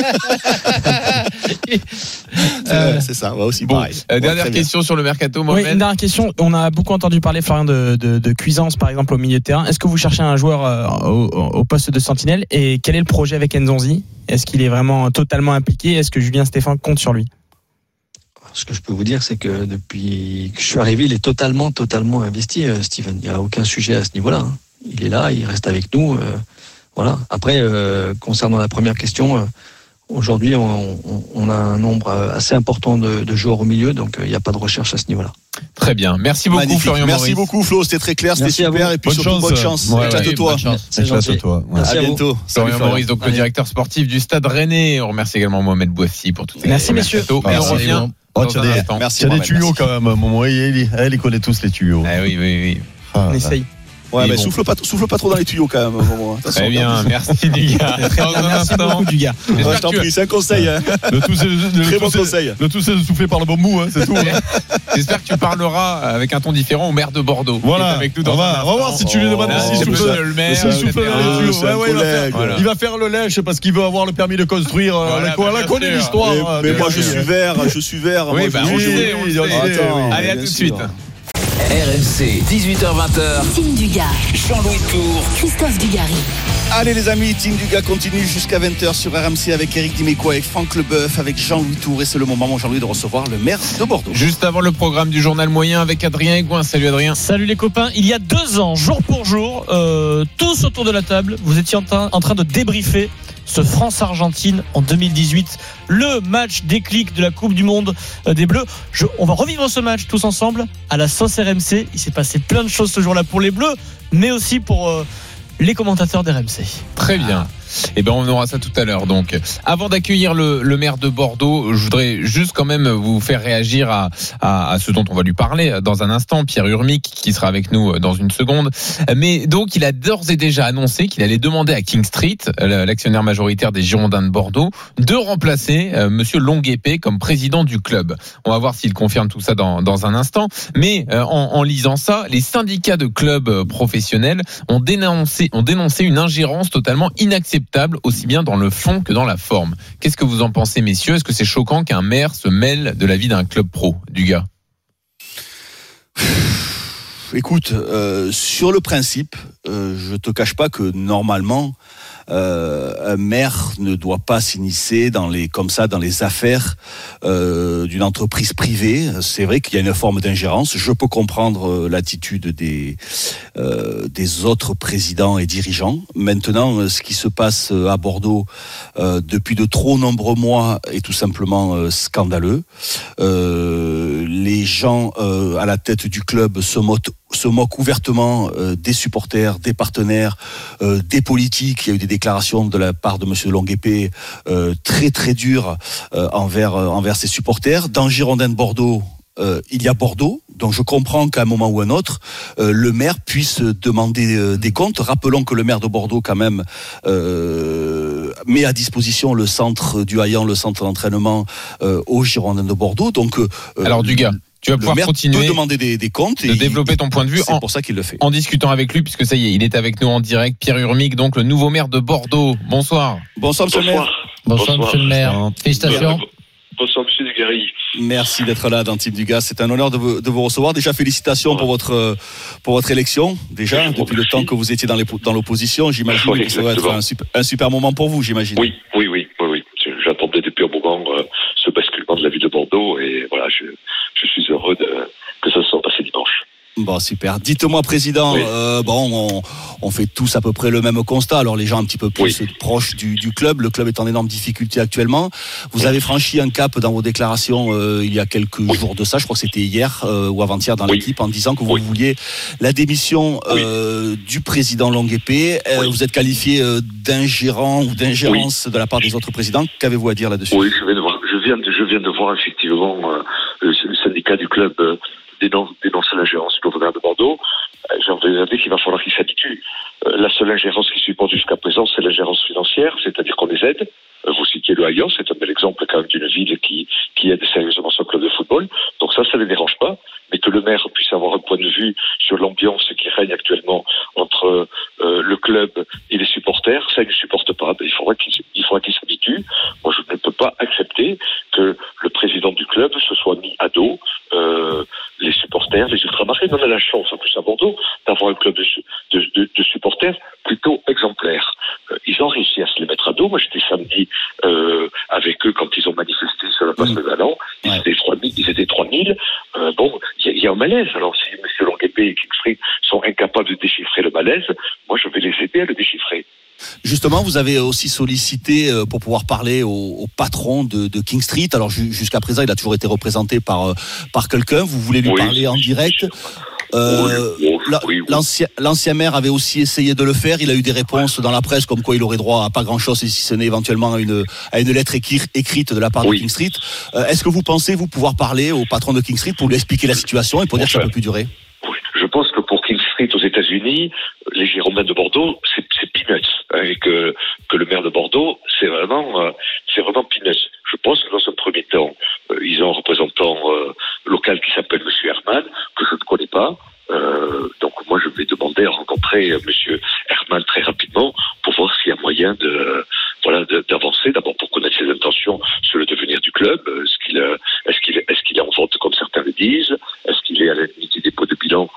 c'est, euh, c'est ça, ouais, aussi bon, pareil. Euh, dernière question bien. Sur le mercato, Mohamed. Oui, une dernière question. On a beaucoup entendu parler, Florian, de, de, de Cuisance, par exemple, au milieu de terrain. Est-ce que vous cherchez un joueur euh, au, au poste de sentinelle? Et quel est le projet avec Nzonzi? Est-ce qu'il est vraiment totalement impliqué? Est-ce que Julien Stéphan compte sur lui? Ce que je peux vous dire, c'est que depuis que je suis arrivé, il est totalement, totalement investi, euh, Steven. Il n'y a aucun sujet à ce niveau-là. Hein. Il est là, il reste avec nous. Euh, voilà. Après, euh, concernant la première question, euh, aujourd'hui, on, on, on a un nombre assez important de, de joueurs au milieu, donc il euh, n'y a pas de recherche à ce niveau-là. Très bien. Merci beaucoup, Magnifique. Florian Merci Maurice. beaucoup, Flo. C'était très clair, c'était Merci super. Et puis bonne surtout, chance. bonne chance. Ouais, Éclate-toi. Ouais, c'est gentil. Toi. Ouais. À bientôt. Florian Maurice, donc le directeur sportif du Stade Rennais. On remercie également Mohamed Bouafsi pour tout ça. Merci, messieurs. Et on revient. Oh, tu as des, Merci, des tuyaux quand même, Momo. Elle, elle connaît tous les tuyaux. Ah oui, oui, oui. Ah, on essaye. Ouais, mais bon. souffle pas, souffle pas trop dans les tuyaux quand même. Moment. Très bien, merci du gars. Merci beaucoup du gars. Ouais, je t'en prie, c'est un conseil. Hein. Le tout, c'est, le Très tout, bon c'est, conseil. Le tout, c'est de souffler par le bon bout, hein, c'est tout. Hein. J'espère que tu parleras avec un ton différent au maire de Bordeaux. Voilà. Avec nous dans on, va, on va voir si tu lui demandes oh, s'il souffle souffle. le maire. S'il souffle dans les tuyaux. Ouais, ouais, il, va faire, voilà. il va faire le lèche parce qu'il veut avoir le permis de construire. Voilà, la, la connaît l'histoire. Mais, mais moi, je suis vert, je suis vert. Oui, bah, on joue. Allez, à tout de suite. R M C, dix-huit heures vingt. Team Dugas, Jean-Louis Tour, Christophe Dugarry. Allez les amis, Team Dugas continue jusqu'à vingt heures sur R M C avec Eric Dimeco, avec Franck Leboeuf, avec Jean-Louis Tour. Et c'est le moment, mon Jean-Louis, de recevoir le maire de Bordeaux. Juste avant le programme du journal moyen avec Adrien Aigouin. Salut Adrien. Salut les copains. Il y a deux ans, jour pour jour, euh, tous autour de la table, vous étiez en train, en train de débriefer ce France-Argentine en deux mille dix-huit, le match déclic de la Coupe du Monde euh, des Bleus. Je, on va revivre ce match tous ensemble à la sauce R M C. Il s'est passé plein de choses ce jour-là pour les Bleus, mais aussi pour euh, les commentateurs d'R M C. Très bien. Eh ben on aura ça tout à l'heure. Donc, avant d'accueillir le, le maire de Bordeaux, je voudrais juste quand même vous faire réagir à, à, à ce dont on va lui parler dans un instant. Pierre Urmic qui sera avec nous dans une seconde. Mais donc, il a d'ores et déjà annoncé qu'il allait demander à King Street, l'actionnaire majoritaire des Girondins de Bordeaux, de remplacer euh, Monsieur Longuepée comme président du club. On va voir s'il confirme tout ça dans, dans un instant. Mais euh, en, en lisant ça, les syndicats de clubs professionnels ont dénoncé, ont dénoncé une ingérence totalement inacceptable, aussi bien dans le fond que dans la forme. Qu'est-ce que vous en pensez, messieurs ? Est-ce que c'est choquant qu'un maire se mêle de la vie d'un club pro, Dugas ? Écoute, euh, sur le principe, euh, je te cache pas que normalement, euh, un maire ne doit pas s'initier dans les comme ça dans les affaires euh, d'une entreprise privée. C'est vrai qu'il y a une forme d'ingérence. Je peux comprendre euh, l'attitude des euh, des autres présidents et dirigeants. Maintenant, euh, ce qui se passe à Bordeaux euh, depuis de trop nombreux mois est tout simplement euh, scandaleux. Euh, les gens euh, à la tête du club se moquent se moquent ouvertement euh, des supporters, des partenaires, euh, des politiques. Il y a eu des déclarations de la part de Monsieur Longuepée euh, très très dures euh, envers euh, envers ses supporters. Dans Girondins de Bordeaux, euh, il y a Bordeaux, donc je comprends qu'à un moment ou un autre, euh, le maire puisse demander euh, des comptes. Rappelons que le maire de Bordeaux, quand même, euh, met à disposition le centre du Haillan, le centre d'entraînement euh, aux Girondins de Bordeaux. Donc, euh, alors Dugas, tu vas pouvoir le maire continuer peut demander des, des comptes de et développer ton point de vue. C'est en, pour ça qu'il le fait. En discutant avec lui, puisque ça y est, il est avec nous en direct. Pierre Urmic, donc le nouveau maire de Bordeaux. Bonsoir. Bonsoir, monsieur Bonsoir. le maire. Bonsoir, Bonsoir. monsieur le maire. Bonsoir. Félicitations. Bonsoir, monsieur Dugarry. Merci d'être là dans Team Dugas. C'est un honneur de vous, de vous recevoir. Déjà, félicitations pour votre, pour votre élection. Déjà, Oui, depuis le temps que vous étiez dans, les, dans l'opposition, j'imagine Oui, que ça va être exactement. un super, un super moment pour vous, j'imagine. Oui, oui, oui, oui, oui. J'attendais depuis un moment euh, ce basculement de la ville de Bordeaux et voilà, je, je suis heureux de, que ça se soit passé dimanche. Bon, super. Dites-moi, président, Oui. euh, bon, on, on fait tous à peu près le même constat. Alors, les gens un petit peu plus Oui. proches du, du club. Le club est en énorme difficulté actuellement. Vous avez franchi un cap dans vos déclarations euh, il y a quelques Oui. jours de ça. Je crois que c'était hier euh, ou avant-hier dans Oui. l'équipe, en disant que vous Oui. vouliez la démission euh, du président Longuepée. Euh, Oui. Vous êtes qualifié euh, d'ingérant ou d'ingérence de la part des autres présidents. Qu'avez-vous à dire là-dessus ? Oui, je viens de voir, je viens de, je viens de voir effectivement euh, le, le syndicat du club euh, dénonce, dénonce l'ingérence du gouverneur de Bordeaux. Euh, J'ai envie de dire qu'il va falloir qu'il s'habitue. Euh, la seule ingérence qu'il supporte jusqu'à présent, c'est l'ingérence financière, c'est-à-dire qu'on les aide. Euh, vous citiez le Haillan, c'est un bel exemple quand même d'une ville qui, qui aide sérieusement son club de football. Donc ça, ça ne les dérange pas. Mais que le maire puisse avoir un point de vue sur l'ambiance qui règne actuellement entre euh, le club et les supporters, ça, il ne supporte pas. Ben, il faudra qu'il, il faudra qu'il s'habitue. Moi, je ne peux pas accepter que le président du club se soit mis à dos euh, les supporters, les ultramarins. On a la chance, en plus à Bordeaux, d'avoir un club de, de, de, de supporters plutôt exemplaire. Euh, ils ont réussi à se les mettre à dos. Moi, j'étais samedi euh, avec eux quand ils ont manifesté sur la place Mmh. de Valence. Ils Ouais. étaient trois mille. Ils étaient trois mille. Euh, bon, il y, y a un malaise. Alors, si M. Longuepée et King Street sont incapables de déchiffrer le malaise, moi, je vais les aider à le déchiffrer. Justement, vous avez aussi sollicité euh, pour pouvoir parler au, au patron de, de King Street. Alors ju- jusqu'à présent, il a toujours été représenté par euh, par quelqu'un. Vous voulez lui Oui. parler en direct. Euh, Oui, oui, la- oui, oui. l'ancien, l'ancien maire avait aussi essayé de le faire. Il a eu des réponses dans la presse comme quoi il aurait droit à pas grand-chose, si ce n'est éventuellement à une, à une lettre écri- écrite de la part Oui. de King Street. Euh, est-ce que vous pensez, vous, pouvoir parler au patron de King Street pour lui expliquer la situation et pour dire que ça Enfin. peut plus durer ? Oui. Je pense que pour King Street aux États-Unis, les Girondins de Bordeaux, c'est, c'est peanuts. Hein, et que, que le maire de Bordeaux, c'est vraiment, euh, c'est vraiment peanuts. Je pense que dans un premier temps, euh, ils ont un représentant euh, local qui s'appelle M. Herman, que je ne connais pas. Euh, donc moi, je vais demander à rencontrer euh, M. Herman très rapidement pour voir s'il y a moyen de, voilà, de, d'avancer. D'abord pour connaître ses intentions sur le devenir du club. Est-ce qu'il, euh, est-ce qu'il, est-ce qu'il est en vente comme certains le disent ? Est-ce qu'il est à la limite du dépôt de bilan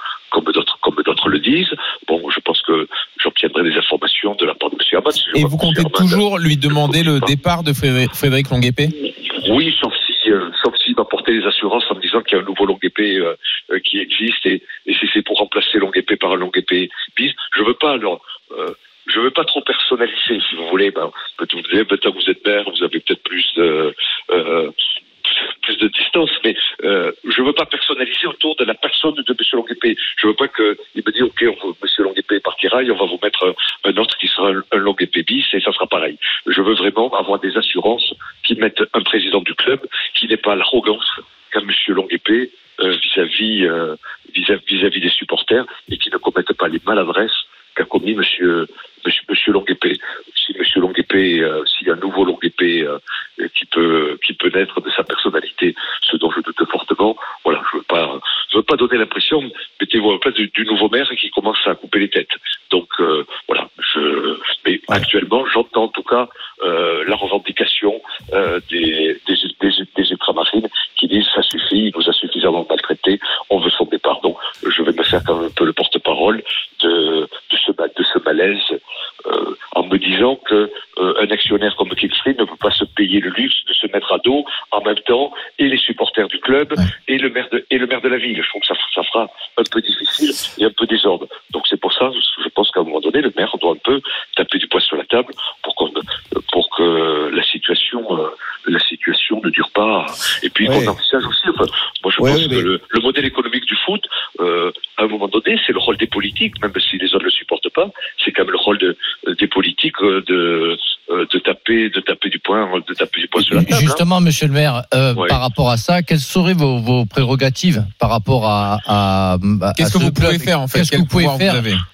bon, je pense que j'obtiendrai des informations de la part de M. Hamad. Et vous comptez toujours lui demander le départ de Frédéric Longuepé ? Oui, sauf si, euh, sauf s'il m'a porté les assurances en me disant qu'il y a un nouveau Longuepé euh, euh, qui existe et, et si c'est pour remplacer Longuepé par un Longuepé bis, je veux pas alors. Euh, Je veux pas trop personnaliser, si vous voulez. Ben, vous vous dites, maintenant que vous êtes maire, vous avez peut-être plus de, euh, plus de distance, mais euh, je veux pas personnaliser autour de la personne de M. Longuepé. Je veux pas qu'il me dise, ok, on veut, M. Longuepé partira et on va vous mettre un, un autre qui sera un, un Longuepé bis et ça sera pareil. Je veux vraiment avoir des assurances qui mettent un président du club qui n'est pas l'arrogance qu'a M. Longuepé euh, vis-à-vis, euh, vis-à-vis, vis-à-vis des supporters et qui ne commettent pas les maladresses qu'a commis Monsieur Monsieur, Monsieur Longuepé. Si Monsieur Longuepé, euh, s'il y a un nouveau Longuepé euh, qui peut qui peut naître de sa personnalité, ce dont je doute fortement, voilà, je veux pas je veux pas donner l'impression, mettez-vous à la place du, du nouveau maire qui commence à couper les têtes. Donc euh, voilà, je mais ouais. Actuellement, j'entends en tout cas euh, la revendication euh, des, des des des ultramarines qui disent ça suffit, il nous a suffisamment maltraité, on veut son départ. Donc je vais me faire quand même un peu le porte-parole de de ce de ce malaise euh, en me disant que euh, un actionnaire comme Kingsley ne peut pas se payer le luxe de se mettre à dos en même temps et les supporters du club ouais. et le maire de et le maire de la ville. Je trouve que ça ça fera un peu difficile et un peu désordre. Donc c'est pour ça je pense qu'à un moment donné le maire doit un peu taper du poing sur la table pour qu'on pour que la situation euh, la situation ne dure pas et puis ouais. qu'on envisage aussi enfin moi je ouais, pense ouais, que le, le modèle économique du foot euh, à un moment donné c'est le rôle des politiques même si les autres ne le supportent pas c'est quand même le rôle de, des politiques de de taper de taper du poing de taper du poing sur la table. Justement, hein. Monsieur le maire, euh, ouais. par rapport à ça, quelles seraient vos, vos prérogatives par rapport à, à, à qu'est-ce à que vous club pouvez faire en fait? Qu'est-ce que vous pouvez faire vous avez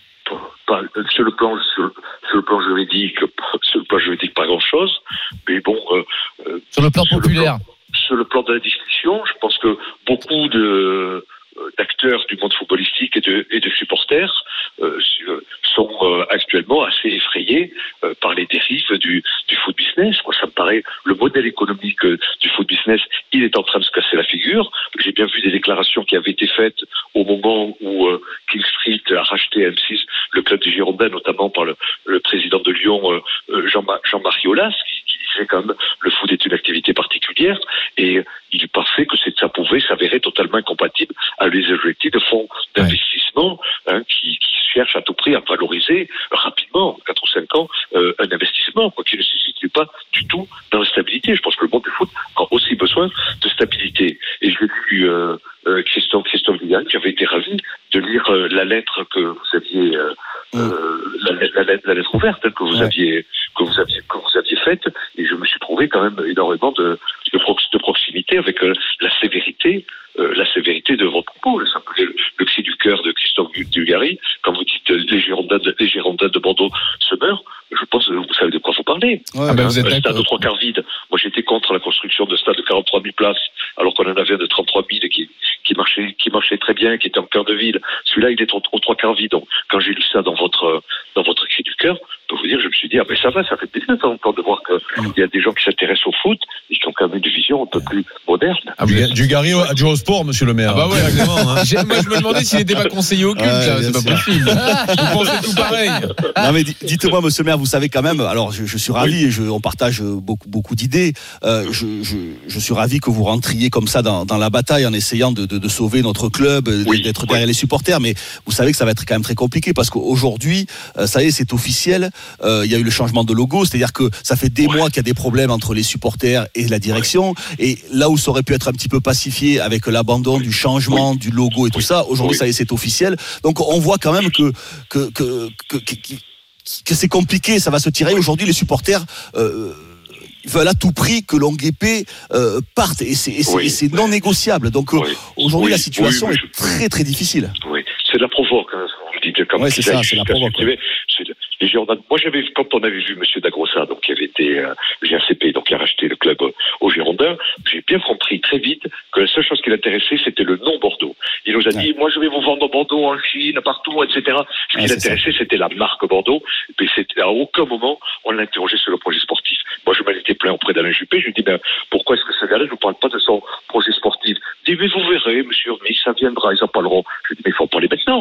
sur le plan sur, sur le plan juridique sur le plan juridique pas grand chose mais bon euh, sur le plan sur populaire le plan, sur le plan de la discussion je pense que beaucoup de d'acteurs du monde footballistique et de, et de supporters euh, sont euh, actuellement assez effrayés euh, par les dérives du, du foot business. Moi, ça me paraît le modèle économique euh, du foot business, il est en train de se casser la figure. J'ai bien vu des déclarations qui avaient été faites au moment où euh, King Street a racheté M six, le club des Girondins, notamment par le, le président de Lyon, euh, Jean, Jean-Marie Aulas, qui, qui disait quand même le foot est une activité particulière et il pensait que ça pouvait s'avérer totalement incompatible avec les objectifs de fonds d'investissement hein, qui, qui cherchent à tout prix à valoriser rapidement, quatre ou cinq ans, euh, un investissement quoi, qui ne se situe pas du tout dans la stabilité. Je pense que le monde du foot a aussi besoin de stabilité. Et j'ai lu euh, euh, Christophe, Christophe Vigan qui avait été ravi de lire euh, la lettre que vous aviez, euh, euh, la, la, la, la lettre ouverte hein, que vous ouais. aviez, que vous aviez, que vous aviez faite. Et je me suis trouvé quand même énormément de, de, prox, de proximité avec euh, la sévérité. Euh, la sévérité de votre propos, ça s'appelait le, le cri du cœur de Christophe Dugarry, quand vous dites euh, les Girondins de, les Girondins de Bordeaux se meurent, je pense que vous savez de quoi vous parlez. Ouais, ah ben vous êtes un stade de trois quarts vide. Moi j'étais contre la construction de stade de quarante-trois mille places, alors qu'on en avait un de trente-trois mille qui, qui marchait, qui marchait très bien, qui était en cœur de ville. Celui-là il est aux, aux trois quarts vide. Donc quand j'ai lu ça dans votre, dans votre cri du cœur, je peux vous dire, je me suis dit, ah ben ça va, ça fait plaisir encore de voir qu'il mm. y a des gens qui s'intéressent au foot et qui ont quand même une vision un peu plus moderne. Ah, Dugarry adjoint au sport, monsieur le maire. Ah bah ouais, évidemment. Hein. Moi, je me demandais s'il n'était pas conseiller au culte. Ouais, c'est pas possible. Vous pensez tout pareil. Non, mais dites-moi, monsieur le maire, vous savez quand même. Alors, je, je suis ravi oui. et je, on partage beaucoup, beaucoup d'idées. Euh, je, je, je suis ravi que vous rentriez comme ça dans, dans la bataille en essayant de, de, de sauver notre club, oui. d'être derrière oui. les supporters. Mais vous savez que ça va être quand même très compliqué parce qu'aujourd'hui, euh, ça y est, c'est officiel. Euh, il y a eu le changement de logo, c'est-à-dire que ça fait des ouais. mois qu'il y a des problèmes entre les supporters et la direction. Ouais. Et là où ça aurait pu être un petit peu pacifié avec l'abandon oui. du changement oui. du logo et tout oui. ça, aujourd'hui oui. ça y est, c'est officiel. Donc on voit quand même que que que que, que, que, que c'est compliqué, ça va se tirer. Aujourd'hui, les supporters euh, veulent à tout prix que Longuepé euh, parte et c'est, et c'est, oui. et c'est non négociable. Donc oui. aujourd'hui, oui. la situation oui, est je... très très difficile. Oui, c'est de la provoque. Hein. Vous dites comme oui, c'est ça, c'est la provoque. Les Girondins, moi j'avais, quand on avait vu Monsieur Dagrossa, donc qui avait été euh, G R C P, donc qui a racheté le club euh, aux Girondins, j'ai bien compris très vite que la seule chose qui l'intéressait, c'était le nom Bordeaux. Il nous a dit, ouais. moi je vais vous vendre Bordeaux en Chine, partout, et cetera. Ce qui ouais, l'intéressait, c'était la marque Bordeaux. Et puis c'était, à aucun moment on l'a interrogé sur le projet sportif. Moi je m'en étais plaint auprès d'Alain Juppé. Je lui ai dit, ben pourquoi est-ce que ce gars-là ne vous parle pas de son projet sportif? Il dit, mais vous verrez, monsieur, mais ça viendra, ils en parleront. Je lui ai dit, mais il faut en parler maintenant.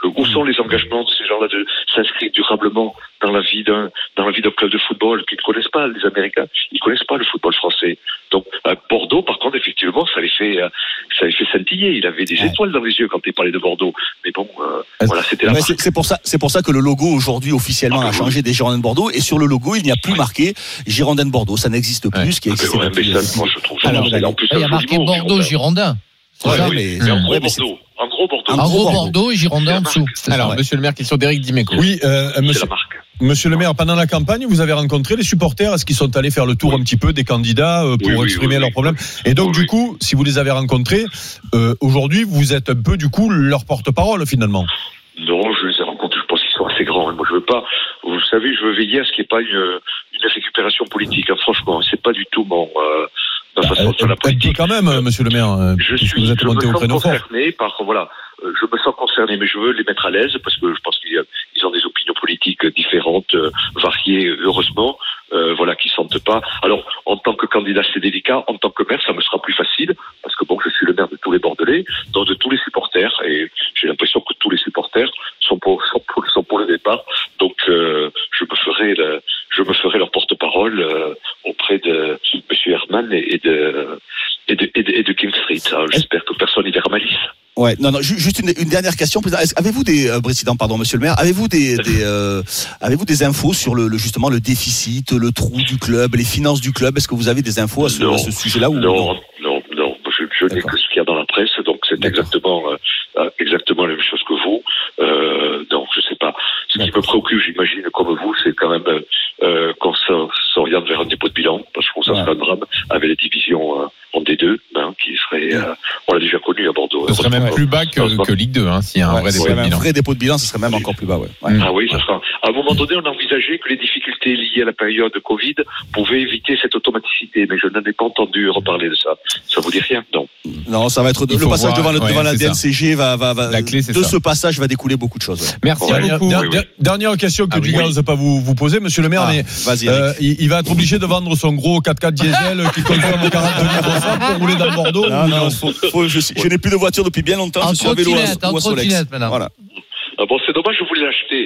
Le, où sont les engagements de ces gens-là de s'inscrire durablement dans la vie d'un dans la vie d'un club de football qu'ils ne connaissent pas, les Américains, ils connaissent pas le football français. Donc à Bordeaux, par contre, effectivement, ça les fait ça les fait scintiller. Il avait des ouais. étoiles dans les yeux quand il parlait de Bordeaux. Mais bon, euh, voilà, c'était la. Ouais, c'est, c'est pour ça, c'est pour ça que le logo aujourd'hui officiellement ah, a changé oui. des Girondins de Bordeaux et sur le logo il n'y a plus marqué Girondins de Bordeaux. Ça n'existe plus. Ouais. Ce qui existait ouais, mais ça, moi je trouve ça. Alors, en plus, il y a marqué mot, Bordeaux Girondins. Ouais, ça, oui, mais, en gros Bordeaux. En gros Bordeaux. En gros Bordeaux et Girondins en dessous. Alors, ouais. Monsieur le maire, question d'Éric Dimeco. Oui, euh, monsieur, monsieur le maire, pendant la campagne, vous avez rencontré les supporters. Est-ce qu'ils sont allés faire le tour oui. un petit peu des candidats euh, pour oui, oui, exprimer oui, leurs oui. problèmes? Et donc, oui, du coup, si vous les avez rencontrés, euh, aujourd'hui, vous êtes un peu, du coup, leur porte-parole, finalement. Non, je les ai rencontrés. Je pense qu'ils sont assez grands. Moi, je veux pas. Vous savez, je veux veiller à ce qu'il n'y ait pas une, une récupération politique. Hein. Franchement, c'est pas du tout mon. Euh, Bah, façon, sur la politique. Quand même, monsieur le maire, je suis, vous êtes je me monté au sens fort. concerné par, voilà, je me sens concerné, mais je veux les mettre à l'aise parce que je pense qu'ils ils ont des opinions politiques différentes, variées, heureusement, euh, voilà, qui sentent pas. Alors, en tant que candidat, c'est délicat. En tant que maire, ça me sera plus facile parce que bon, je suis le maire de tous les Bordelais, donc de tous les supporters, et j'ai l'impression que tous les supporters sont pour, sont pour, sont pour le départ. Donc, euh, je me ferai, le, je me ferai leur porte-parole euh, auprès de monsieur Herman et, et de et de, et de, et de King Street. Alors, j'espère que personne n'y verra malice. Ouais, non, non, juste une, une dernière question, président. Est-ce, avez-vous des, euh, président, pardon, monsieur le maire, avez-vous des, des euh, avez-vous des infos sur le, le, justement, le déficit, le trou du club, les finances du club? Est-ce que vous avez des infos à ce, non, à ce sujet-là ou non, non, non, non. Je, je n'ai que ce qu'il y a dans la presse, donc c'est D'accord. exactement, euh, exactement la même chose que vous. Euh, donc, je sais pas. Ce D'accord. qui me préoccupe, j'imagine, comme vous, c'est quand même euh, qu'on s'oriente vers un dépôt de bilan, parce que ça ouais. serait un drame avec les divisions euh, en D deux, hein, qui serait, euh, on l'a déjà connu à Bordeaux. Ce serait même plus bas que, que Ligue deux, hein, s'il y a un ouais, vrai dépôt de bilan. Un vrai dépôt de bilan, ce serait même encore plus bas, ouais. ouais. Ah oui, ça sera. À un moment donné, on envisageait que les difficultés liées à la période Covid pouvaient éviter cette automaticité, mais je n'en ai pas entendu reparler de ça. Ça vous dit rien? Non. Non, ça va être de, le passage voir, devant, le, ouais, devant la D N C G va, va, va la clé, c'est de ça. ce passage va découler beaucoup de choses. Ouais. Merci ouais, beaucoup. Oui, oui. Dernière question que ah, Dugas n'ose oui. pas vous, vous poser, monsieur le maire, ah, mais vas-y, euh, il, il va être obligé de vendre son gros quatre quatre diesel qui consomme quarante litres pour rouler dans Bordeaux. Non, non, faut, faut, je, je n'ai plus de voiture depuis bien longtemps. En je suis à vélo à, ou à Solex. Voilà. Ah bon, c'est dommage, je voulais l'acheter.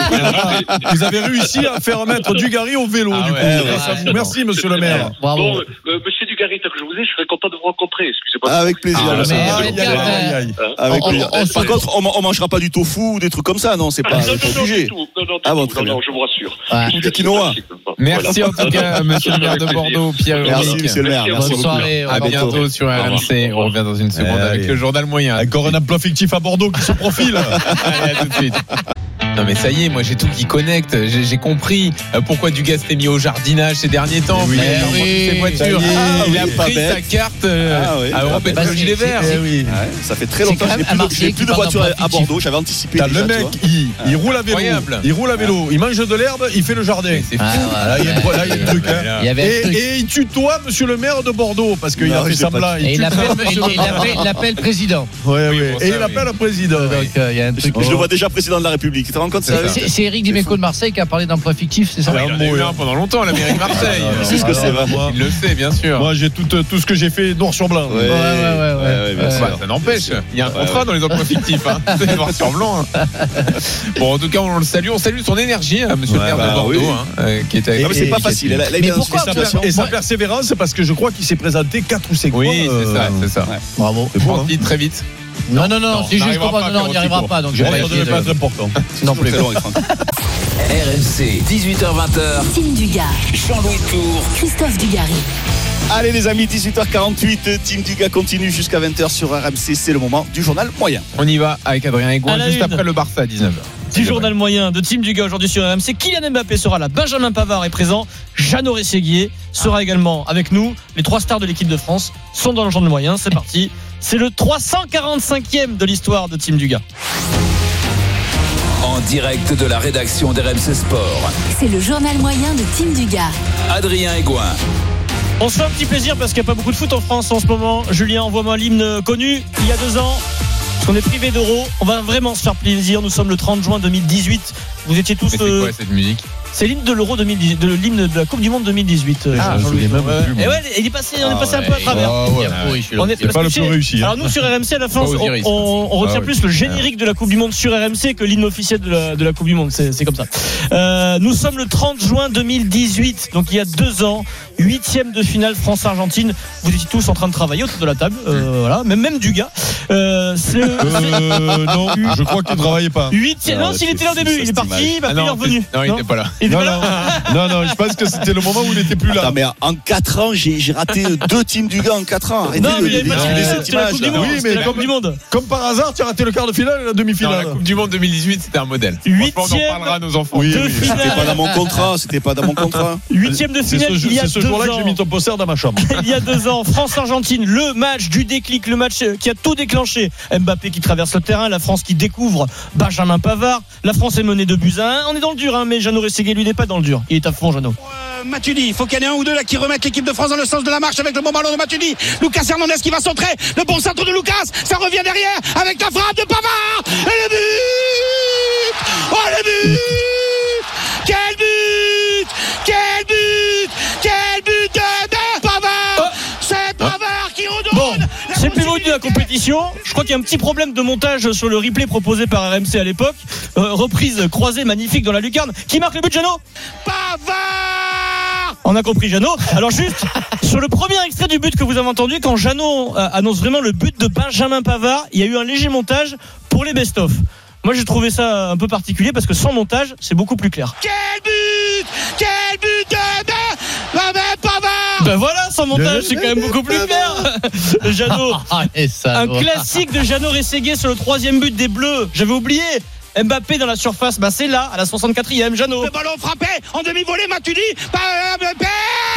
Vous avez réussi à faire mettre Dugarry au vélo, ah du coup. Ouais, ouais, ouais, Merci, monsieur le maire. Bravo. Bon, euh, monsieur Dugarry, tant que je vous ai, je serais content de vous rencontrer. Excusez-moi. Ah, avec plaisir. Ah, mais aïe, aïe, aïe. Avec on, plaisir. On, on, Par on contre, on, on mangera pas du tofu ou des trucs comme ça, non? C'est pas, non, non, obligé. Non, non, non, ah, bon, non, non, je vous rassure. Ouais. Des quinoa. Merci en tout cas, monsieur le maire de Bordeaux, Pierre Uric. Merci, monsieur le maire. Bonne soirée. À bientôt sur R M C. On revient dans une seconde avec le journal moyen. Encore un emploi fictif à Bordeaux qui se profile. Allez, à tout de suite. Non mais ça y est, moi j'ai tout qui connecte, j'ai, j'ai compris pourquoi Dugas s'est mis au jardinage ces derniers temps. Oui, oui, oui, ses voitures. Ah, il oui, a pris sa carte euh, ah, oui, à Europe Écologie Les Verts. Eh oui. ouais, ça fait très longtemps que je n'ai plus de, j'ai plus de voiture à Bordeaux, j'avais anticipé. Déjà, le mec, il, il roule à vélo, Incroyable. il roule à vélo, il mange de l'herbe, il fait le jardin. C'est fou. Ah, là, il y a un truc. Et il tutoie monsieur le maire de Bordeaux parce qu'il a fait semblant. Et il l'appelle président. Et il appelle président. Je le vois déjà président de la République. C'est, c'est Éric Dimeco de Marseille qui a parlé d'emploi fictif, c'est ça? Ah, il en a eu un pendant longtemps à la mairie de Marseille. C'est ce que c'est, va. Il le sait, bien sûr. Moi, j'ai tout, tout ce que j'ai fait noir sur blanc. Ouais, ouais, ouais. ouais, ouais, ouais bah, ça n'empêche. Il y a un contrat dans les emplois fictifs. Hein. C'est noir sur blanc. Hein. Bon, en tout cas, on le salue. On salue son énergie, hein, monsieur ouais, le maire bah, de Bordeaux, oui. hein, euh, qui était avec non, mais c'est pas facile. Là, là, mais pourquoi et, sa, et sa persévérance, parce que je crois qu'il s'est présenté quatre ou cinq fois. Oui, c'est ça, c'est ça. Bravo. C'est bon, dit très vite. Non, non, non, c'est juste pour non, on n'y arrivera pas. Donc je vais pas être important. Non plus. R M C, dix-huit heures vingt. Tim Dugas, Jean-Louis Tour, Christophe Dugarry. Allez les amis, dix-huit heures quarante-huit, Tim Dugas continue jusqu'à vingt heures sur R M C, c'est le moment du journal moyen. On y va avec Adrien Aigouin juste une. Après le Barça à dix-neuf heures. Du journal moyen de Tim Dugas aujourd'hui sur R M C. Kylian Mbappé sera là, Benjamin Pavard est présent, Jeannot Rességuier sera également avec nous. Les trois stars de l'équipe de France sont dans le journal moyen, c'est parti. C'est le trois cent quarante-cinquième de l'histoire de Tim Dugas. En direct de la rédaction d'R M C Sport. C'est le journal moyen de Tim Dugas. Adrien Aigouin. On se fait un petit plaisir parce qu'il n'y a pas beaucoup de foot en France en ce moment. Julien, envoie-moi l'hymne connu il y a deux ans. Parce qu'on est privé d'euros. On va vraiment se faire plaisir. Nous sommes le trente juin deux mille dix-huit. Vous étiez tous. Mais c'est quoi cette musique ? C'est l'hymne de l'Euro deux mille dix, de l'hymne de la Coupe du Monde deux mille dix-huit. Ah, je l'ai même plus, moi. Et ouais, il est passé, on est passé Ah un peu à ouais. travers. Ah ouais. On est C'est pas le plus réussi. hein. Alors nous sur R M C à la fin, Pas on, Osiris, on- on retient Ah ouais. plus le générique de la Coupe du Monde sur R M C que l'hymne officiel de la, de la Coupe du Monde. C'est, c'est comme ça. Euh, nous sommes le trente juin deux mille dix-huit, donc il y a deux ans, huitième de finale France-Argentine. Vous étiez tous en train de travailler autour de la table, euh, voilà, même même du gars. Euh, c'est le Euh, non, je crois qu'il ne travaillait pas. huitième. Non, s'il était là au début, il est parti, bah, Ah il est non, revenu. non, il n'était pas là. Il était Non, pas là. non, non, non, je pense que c'était le moment où il n'était plus là. Attends, mais en quatre ans, j'ai, j'ai raté deux teams du gars en quatre ans. Arrêtez Non, de mais il y avait pas de manipuler finale, cette c'était la image. Coupe du là. Monde. Oui, c'était mais la comme- Coupe du Monde. Comme par hasard, tu as raté le quart de finale et la Non, demi-finale. la Coupe du Monde deux mille dix-huit, c'était un modèle. Huitième Franchement, on en parlera à nos enfants. Oui, de oui. C'était pas finale. dans mon contrat, c'était pas dans mon contrat. Huitième de C'est finale, ce, il y a c'est ce deux jour-là que j'ai ans. mis ton poster dans ma chambre. Il y a deux ans, France-Argentine, le match du déclic, le match qui a tout déclenché. Mbappé qui traverse le terrain, la France qui découvre Benjamin Pavard. La France est menée de buts à un. On est dans le dur, hein, mais Jeannot Rességuier, lui, n'est pas dans le dur. Il est à fond, Jeannot. Euh, Matuidi, il faut qu'il y en ait un ou deux là qui remettent l'équipe de France dans le sens de la marche avec le bon ballon de Matuidi. Lucas Hernandez qui va centrer, le bon centre de Lucas, ça revient derrière avec la frappe de Pavard et le but. Oh le but. Quel but. Quel but. Quel but de Pavard. C'est Pavard qui redonne. Bon, c'est le plus beau de la compétition. Je crois qu'il y a un petit problème de montage sur le replay proposé par R M C à l'époque. Euh, reprise croisée magnifique dans la lucarne. Qui marque le but, Jeannot? Pavard. On a compris, Jeannot. Alors juste, sur le premier extrait du but que vous avez entendu, quand Jeannot euh, annonce vraiment le but de Benjamin Pavard, il y a eu un léger montage pour les best-of. Moi, j'ai trouvé ça un peu particulier parce que sans montage, c'est beaucoup plus clair. Quel but. Quel but de de Pavard. Ben voilà, sans montage, c'est quand même beaucoup plus clair. Jeannot, Et ça, un bon. classique de Jeannot Rességuier sur le troisième but des Bleus. J'avais oublié. Mbappé dans la surface, bah c'est là, à la soixante-quatrième, Jeannot. Le ballon frappé en demi-volée, Matuidi. Mbappé.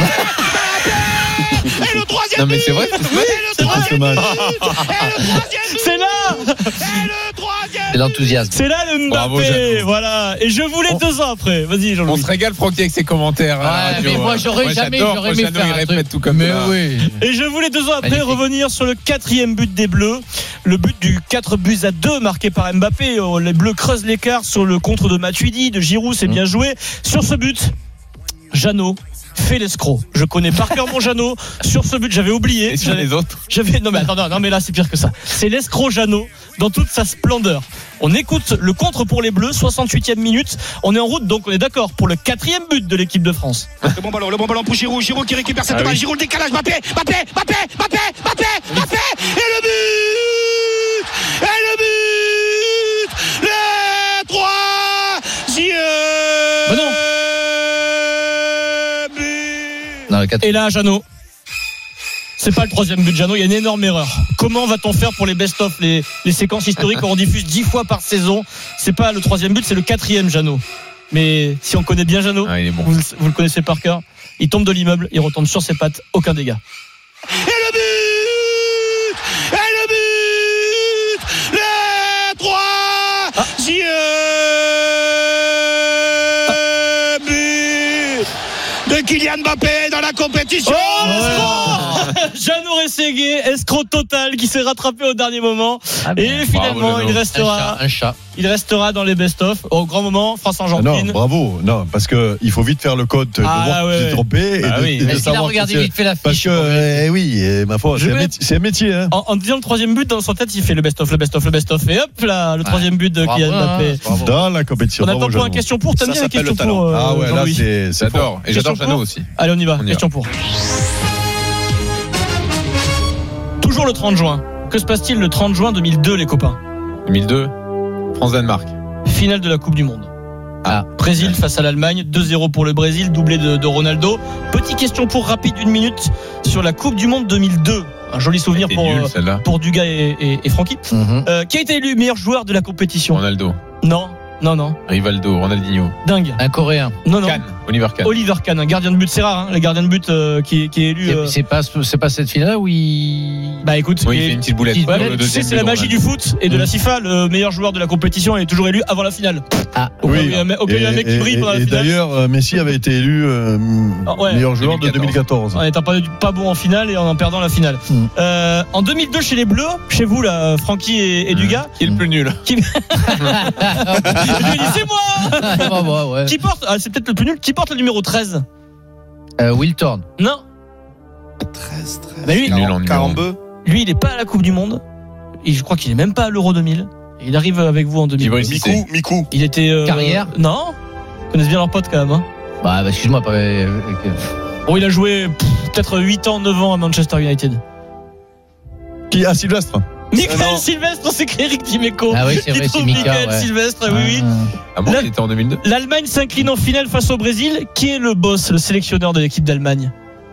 Et le troisième Non, mais but. c'est vrai, c'est vrai. Et le troisième but. Et le troisième but. C'est là. Et le troisième. C'est l'enthousiasme. C'est là le Bravo, Mbappé, Jeannot. voilà. Et je voulais deux ans après. Vas-y, On Jean-Louis. se régale, Francky, avec ses commentaires. à la Ouais, radio, mais moi hein. j'aurais jamais, j'adore j'aurais quand aimé Jeannot, faire il un répète truc. tout comme mais ça. oui. Et je voulais deux ans après Magnifique. revenir sur le quatrième but des Bleus, le but du quatre buts à deux marqué par Mbappé. Oh, les Bleus creusent l'écart sur le contre de Matuidi, de Giroud, c'est bien joué. Sur ce but, Jeannot fait l'escroc. Je connais par cœur mon Jeannot. Sur ce but, j'avais oublié. Et sur J'avais- les autres J'avais non mais attends non, non mais là c'est pire que ça. C'est l'escroc Jeannot dans toute sa splendeur. On écoute le contre pour les Bleus, soixante-huitième minute. On est en route donc on est d'accord pour le quatrième but de l'équipe de France. Le bon ballon, le bon ballon pour Giroud. Giroud qui récupère cette Ah balle. oui. Giroud le décalage. Mbappé, Mbappé, Mbappé, Mbappé, Mbappé, Mbappé. Et le but. Et le but. Le troisième. Bah non. but. Non, le quatre- Et là Jeannot, c'est pas le troisième but de Jeannot, il y a une énorme erreur. Comment va-t-on faire pour les best-of, les, les séquences historiques qu'on diffuse dix fois par saison? C'est pas le troisième but, c'est le quatrième Jeannot. Mais si on connaît bien Jeannot, Ah, il est bon. vous, vous le connaissez par cœur, il tombe de l'immeuble, il retombe sur ses pattes, aucun dégât. Et le but. Et le but. Le troisième but de Kylian Mbappé dans la compétition. Oh, l'escroc Jeannot Rességuier, escroc total qui s'est rattrapé au dernier moment. Ah, Et bien. finalement, Bravo, il Jeannot. Un restera, chat, un chat. il restera dans les best-of. Au grand moment, Ah non, France-Argentine. bravo. Non, parce que il faut vite faire le code de Ah, voir ouais, que j'ai ouais. trompé et Bah de, oui. et de Est-ce qu'il a savoir regardé que c'est- vite fait la Parce fiche? que, eh oui, eh, ma foi, Je c'est un, vais- métier, c'est un métier. Hein. En, en disant le troisième but dans son tête, il fait le best-of, le best-of, le best-of. Et hop là, le troisième but de Bravo, Kylian hein, Mbappé. bravo. Dans la compétition. On attend Bravo, pour un Jeannot. question pour. T'aimes Ça bien les s'appelle questions le pour euh, Ah ouais, là, Jean-Louis. c'est c'est fort. J'adore. Et j'adore Question Jeannot pour aussi. Allez, on y va. On y Question pour. Toujours le trente juin. Que se passe-t-il le trente juin deux mille deux, les copains? deux mille deux, France-Danemark. Finale de la Coupe du Monde. Ah. Brésil face à l'Allemagne, deux zéro pour le Brésil, doublé de, de Ronaldo. Petite question pour rapide d'une minute sur la Coupe du Monde deux mille deux. Un joli souvenir C'était pour, nul, euh, celle-là. pour Dugas et, et, et Francky. Mhm. Euh, qui a été élu meilleur joueur de la compétition? Ronaldo, Non, non, non. Rivaldo, Ronaldinho. Dingue. Un Coréen. Non, non. Kahn, Oliver Kahn. Oliver Kahn, un gardien de but, c'est rare, hein, les gardiens de but euh, qui, qui est élu. C'est- euh, C'est pas, c'est pas cette finale où il. Bah écoute, Oui, il et- fait une petite boulette. petite ouais, Dans le tu sais, deuxième c'est but la de magie du Ronaldo. foot et de Mm. la FIFA. Le meilleur joueur de la compétition est toujours élu avant la finale. Ah. Aucun, Oui. il y a un mec- aucun il y a un mec qui Et- brille pendant et- la et finale. d'ailleurs, euh, Messi avait été élu euh, Ah, ouais. meilleur joueur de deux mille quatorze. En étant pas, pas bon en finale et en perdant la finale. Mm. Euh, en deux mille deux, chez les Bleus, chez vous, là, Francky et, et Dugas, Qui est le plus nul? qui, Je lui ai dit, c'est moi. Bah, bah, ouais. Qui porte, ah, c'est peut-être le plus nul, qui porte le numéro treize? Euh, Wilton. Non. treize, treize. Bah, lui, Nul en numéro. Carambeu. lui, il est pas à la Coupe du Monde. Et je crois qu'il est même pas à l'Euro deux mille. Et il arrive avec vous en deux mille. Djibril Cissé. Mikou, Mikou. Il était. euh, Carrière. Non. Ils connaissent bien leurs potes quand même. Hein. Bah, bah excuse-moi, pas. euh, Bon, il a joué pff, peut-être huit ans, neuf ans à Manchester United. Qui Ah, Sylvestre. Michael non. Sylvestre, c'est écrit Eric Dimeco. Ah oui, c'est vrai, Il c'est trouve Mika, Michael ouais. Sylvestre, oui, oui. Ah bon, Là- il était en deux mille deux. L'Allemagne s'incline en finale face au Brésil. Qui est le boss, le sélectionneur de l'équipe d'Allemagne?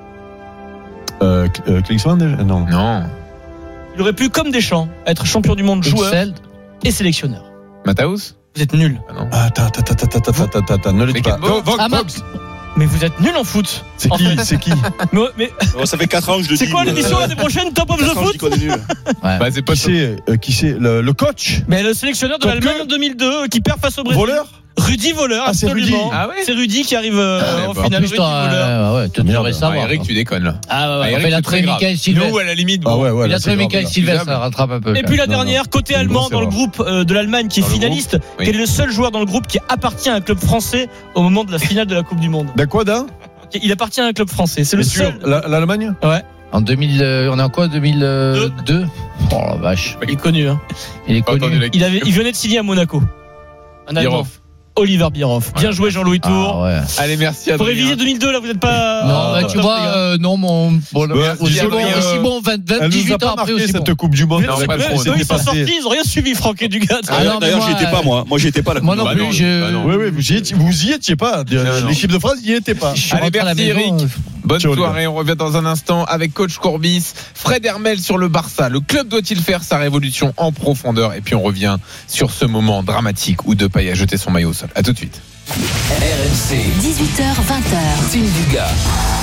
Euh, euh, Klinsmann, déjà Non. Non. Il aurait pu, comme Deschamps, être champion du monde joueur Uxel. et sélectionneur. Mataus. Vous êtes nuls. Ah non. Attends, attends, attends, attends, attends, attends, attends, ne le dis pas. Beckenbauer. Vox, Ah, Vox. Mais vous êtes nuls en foot. C'est En qui fait. C'est qui Mais, mais Oh, ça fait quatre ans que je le dis. c'est quoi moi. l'émission l'année prochaine, Top of the quatre ans que je Foot? dis qu'on est nul. Ouais. Bah, c'est pas Qui c'est euh, Qui c'est le, le coach Mais le sélectionneur de Top l'Allemagne que- en deux mille deux euh, qui perd face au Brésil. Voleur Rudy Voleur, Ah, c'est absolument. Rudy. Ah ouais C'est Rudy qui arrive euh, Ah, en bah, En finale. plus, Rudy toi, Voleur. euh, ouais, tu Merde. devrais Ah, savoir. Eric, tu déconnes là. Ah, ouais, ouais. Ah, Eric, Enfin, il a c'est trouvé très grave. Michael Sylvestre. Nous, à la limite, bon. Ah ouais, ouais. Il là, a trouvé c'est grave, Michael là. Sylvestre, Faisable. ça rattrape un peu. Et puis la Non, dernière, côté Une allemand grosse dans le erreur. groupe euh, de l'Allemagne qui est Dans le finaliste, Oui. quel est le seul joueur dans le groupe qui appartient à un club français au moment de la finale de la Coupe du Monde? D'un quoi d'un Il appartient à un club français. C'est le Bien sûr. seul. La- L'Allemagne En deux mille, euh, on est en quoi deux mille deux. Oh la vache. Il est connu. Hein. Il est Pas entendu connu. la- Il, avait, il venait de signer à Monaco. Un Allemand. Birov. Oliver Bierhoff. Bien Ouais. joué Jean-Louis Tour. Ah ouais. Allez, merci Pour Adrien. réviser deux mille deux, là, vous n'êtes pas. Non, euh, bah, top, tu les vois, gars. euh, non, mon. Bon, Ouais, aussi dis-le, bon, euh, aussi bon, vingt, vingt, Elle nous a dix-huit pas ans après marqué aussi bon. cette Coupe du Monde. Mais non, Non, c'est pas que trop, eux, c'était ils sont passé. sortis, ils ont rien suivi, Franck et Dugat. Ah non, mais D'ailleurs, moi, j'y étais euh, pas, moi. Moi, j'y étais pas. la Moi Coupe non du Bah Monde. plus, non, bah je. non. Oui, oui, vous y étiez, vous y étiez pas. non. L'équipe de France y était pas. Je suis Allez, rentré à la merci maison. Eric. Bonne Ciao, les soirée, on revient dans un instant avec coach Courbis, Fred Hermel sur le Barça. Le club doit-il faire sa révolution en profondeur? Et puis on revient sur ce moment dramatique où Depay a jeté son maillot au sol. A tout de suite. R M C, dix-huit heures vingt. Tim Dugas.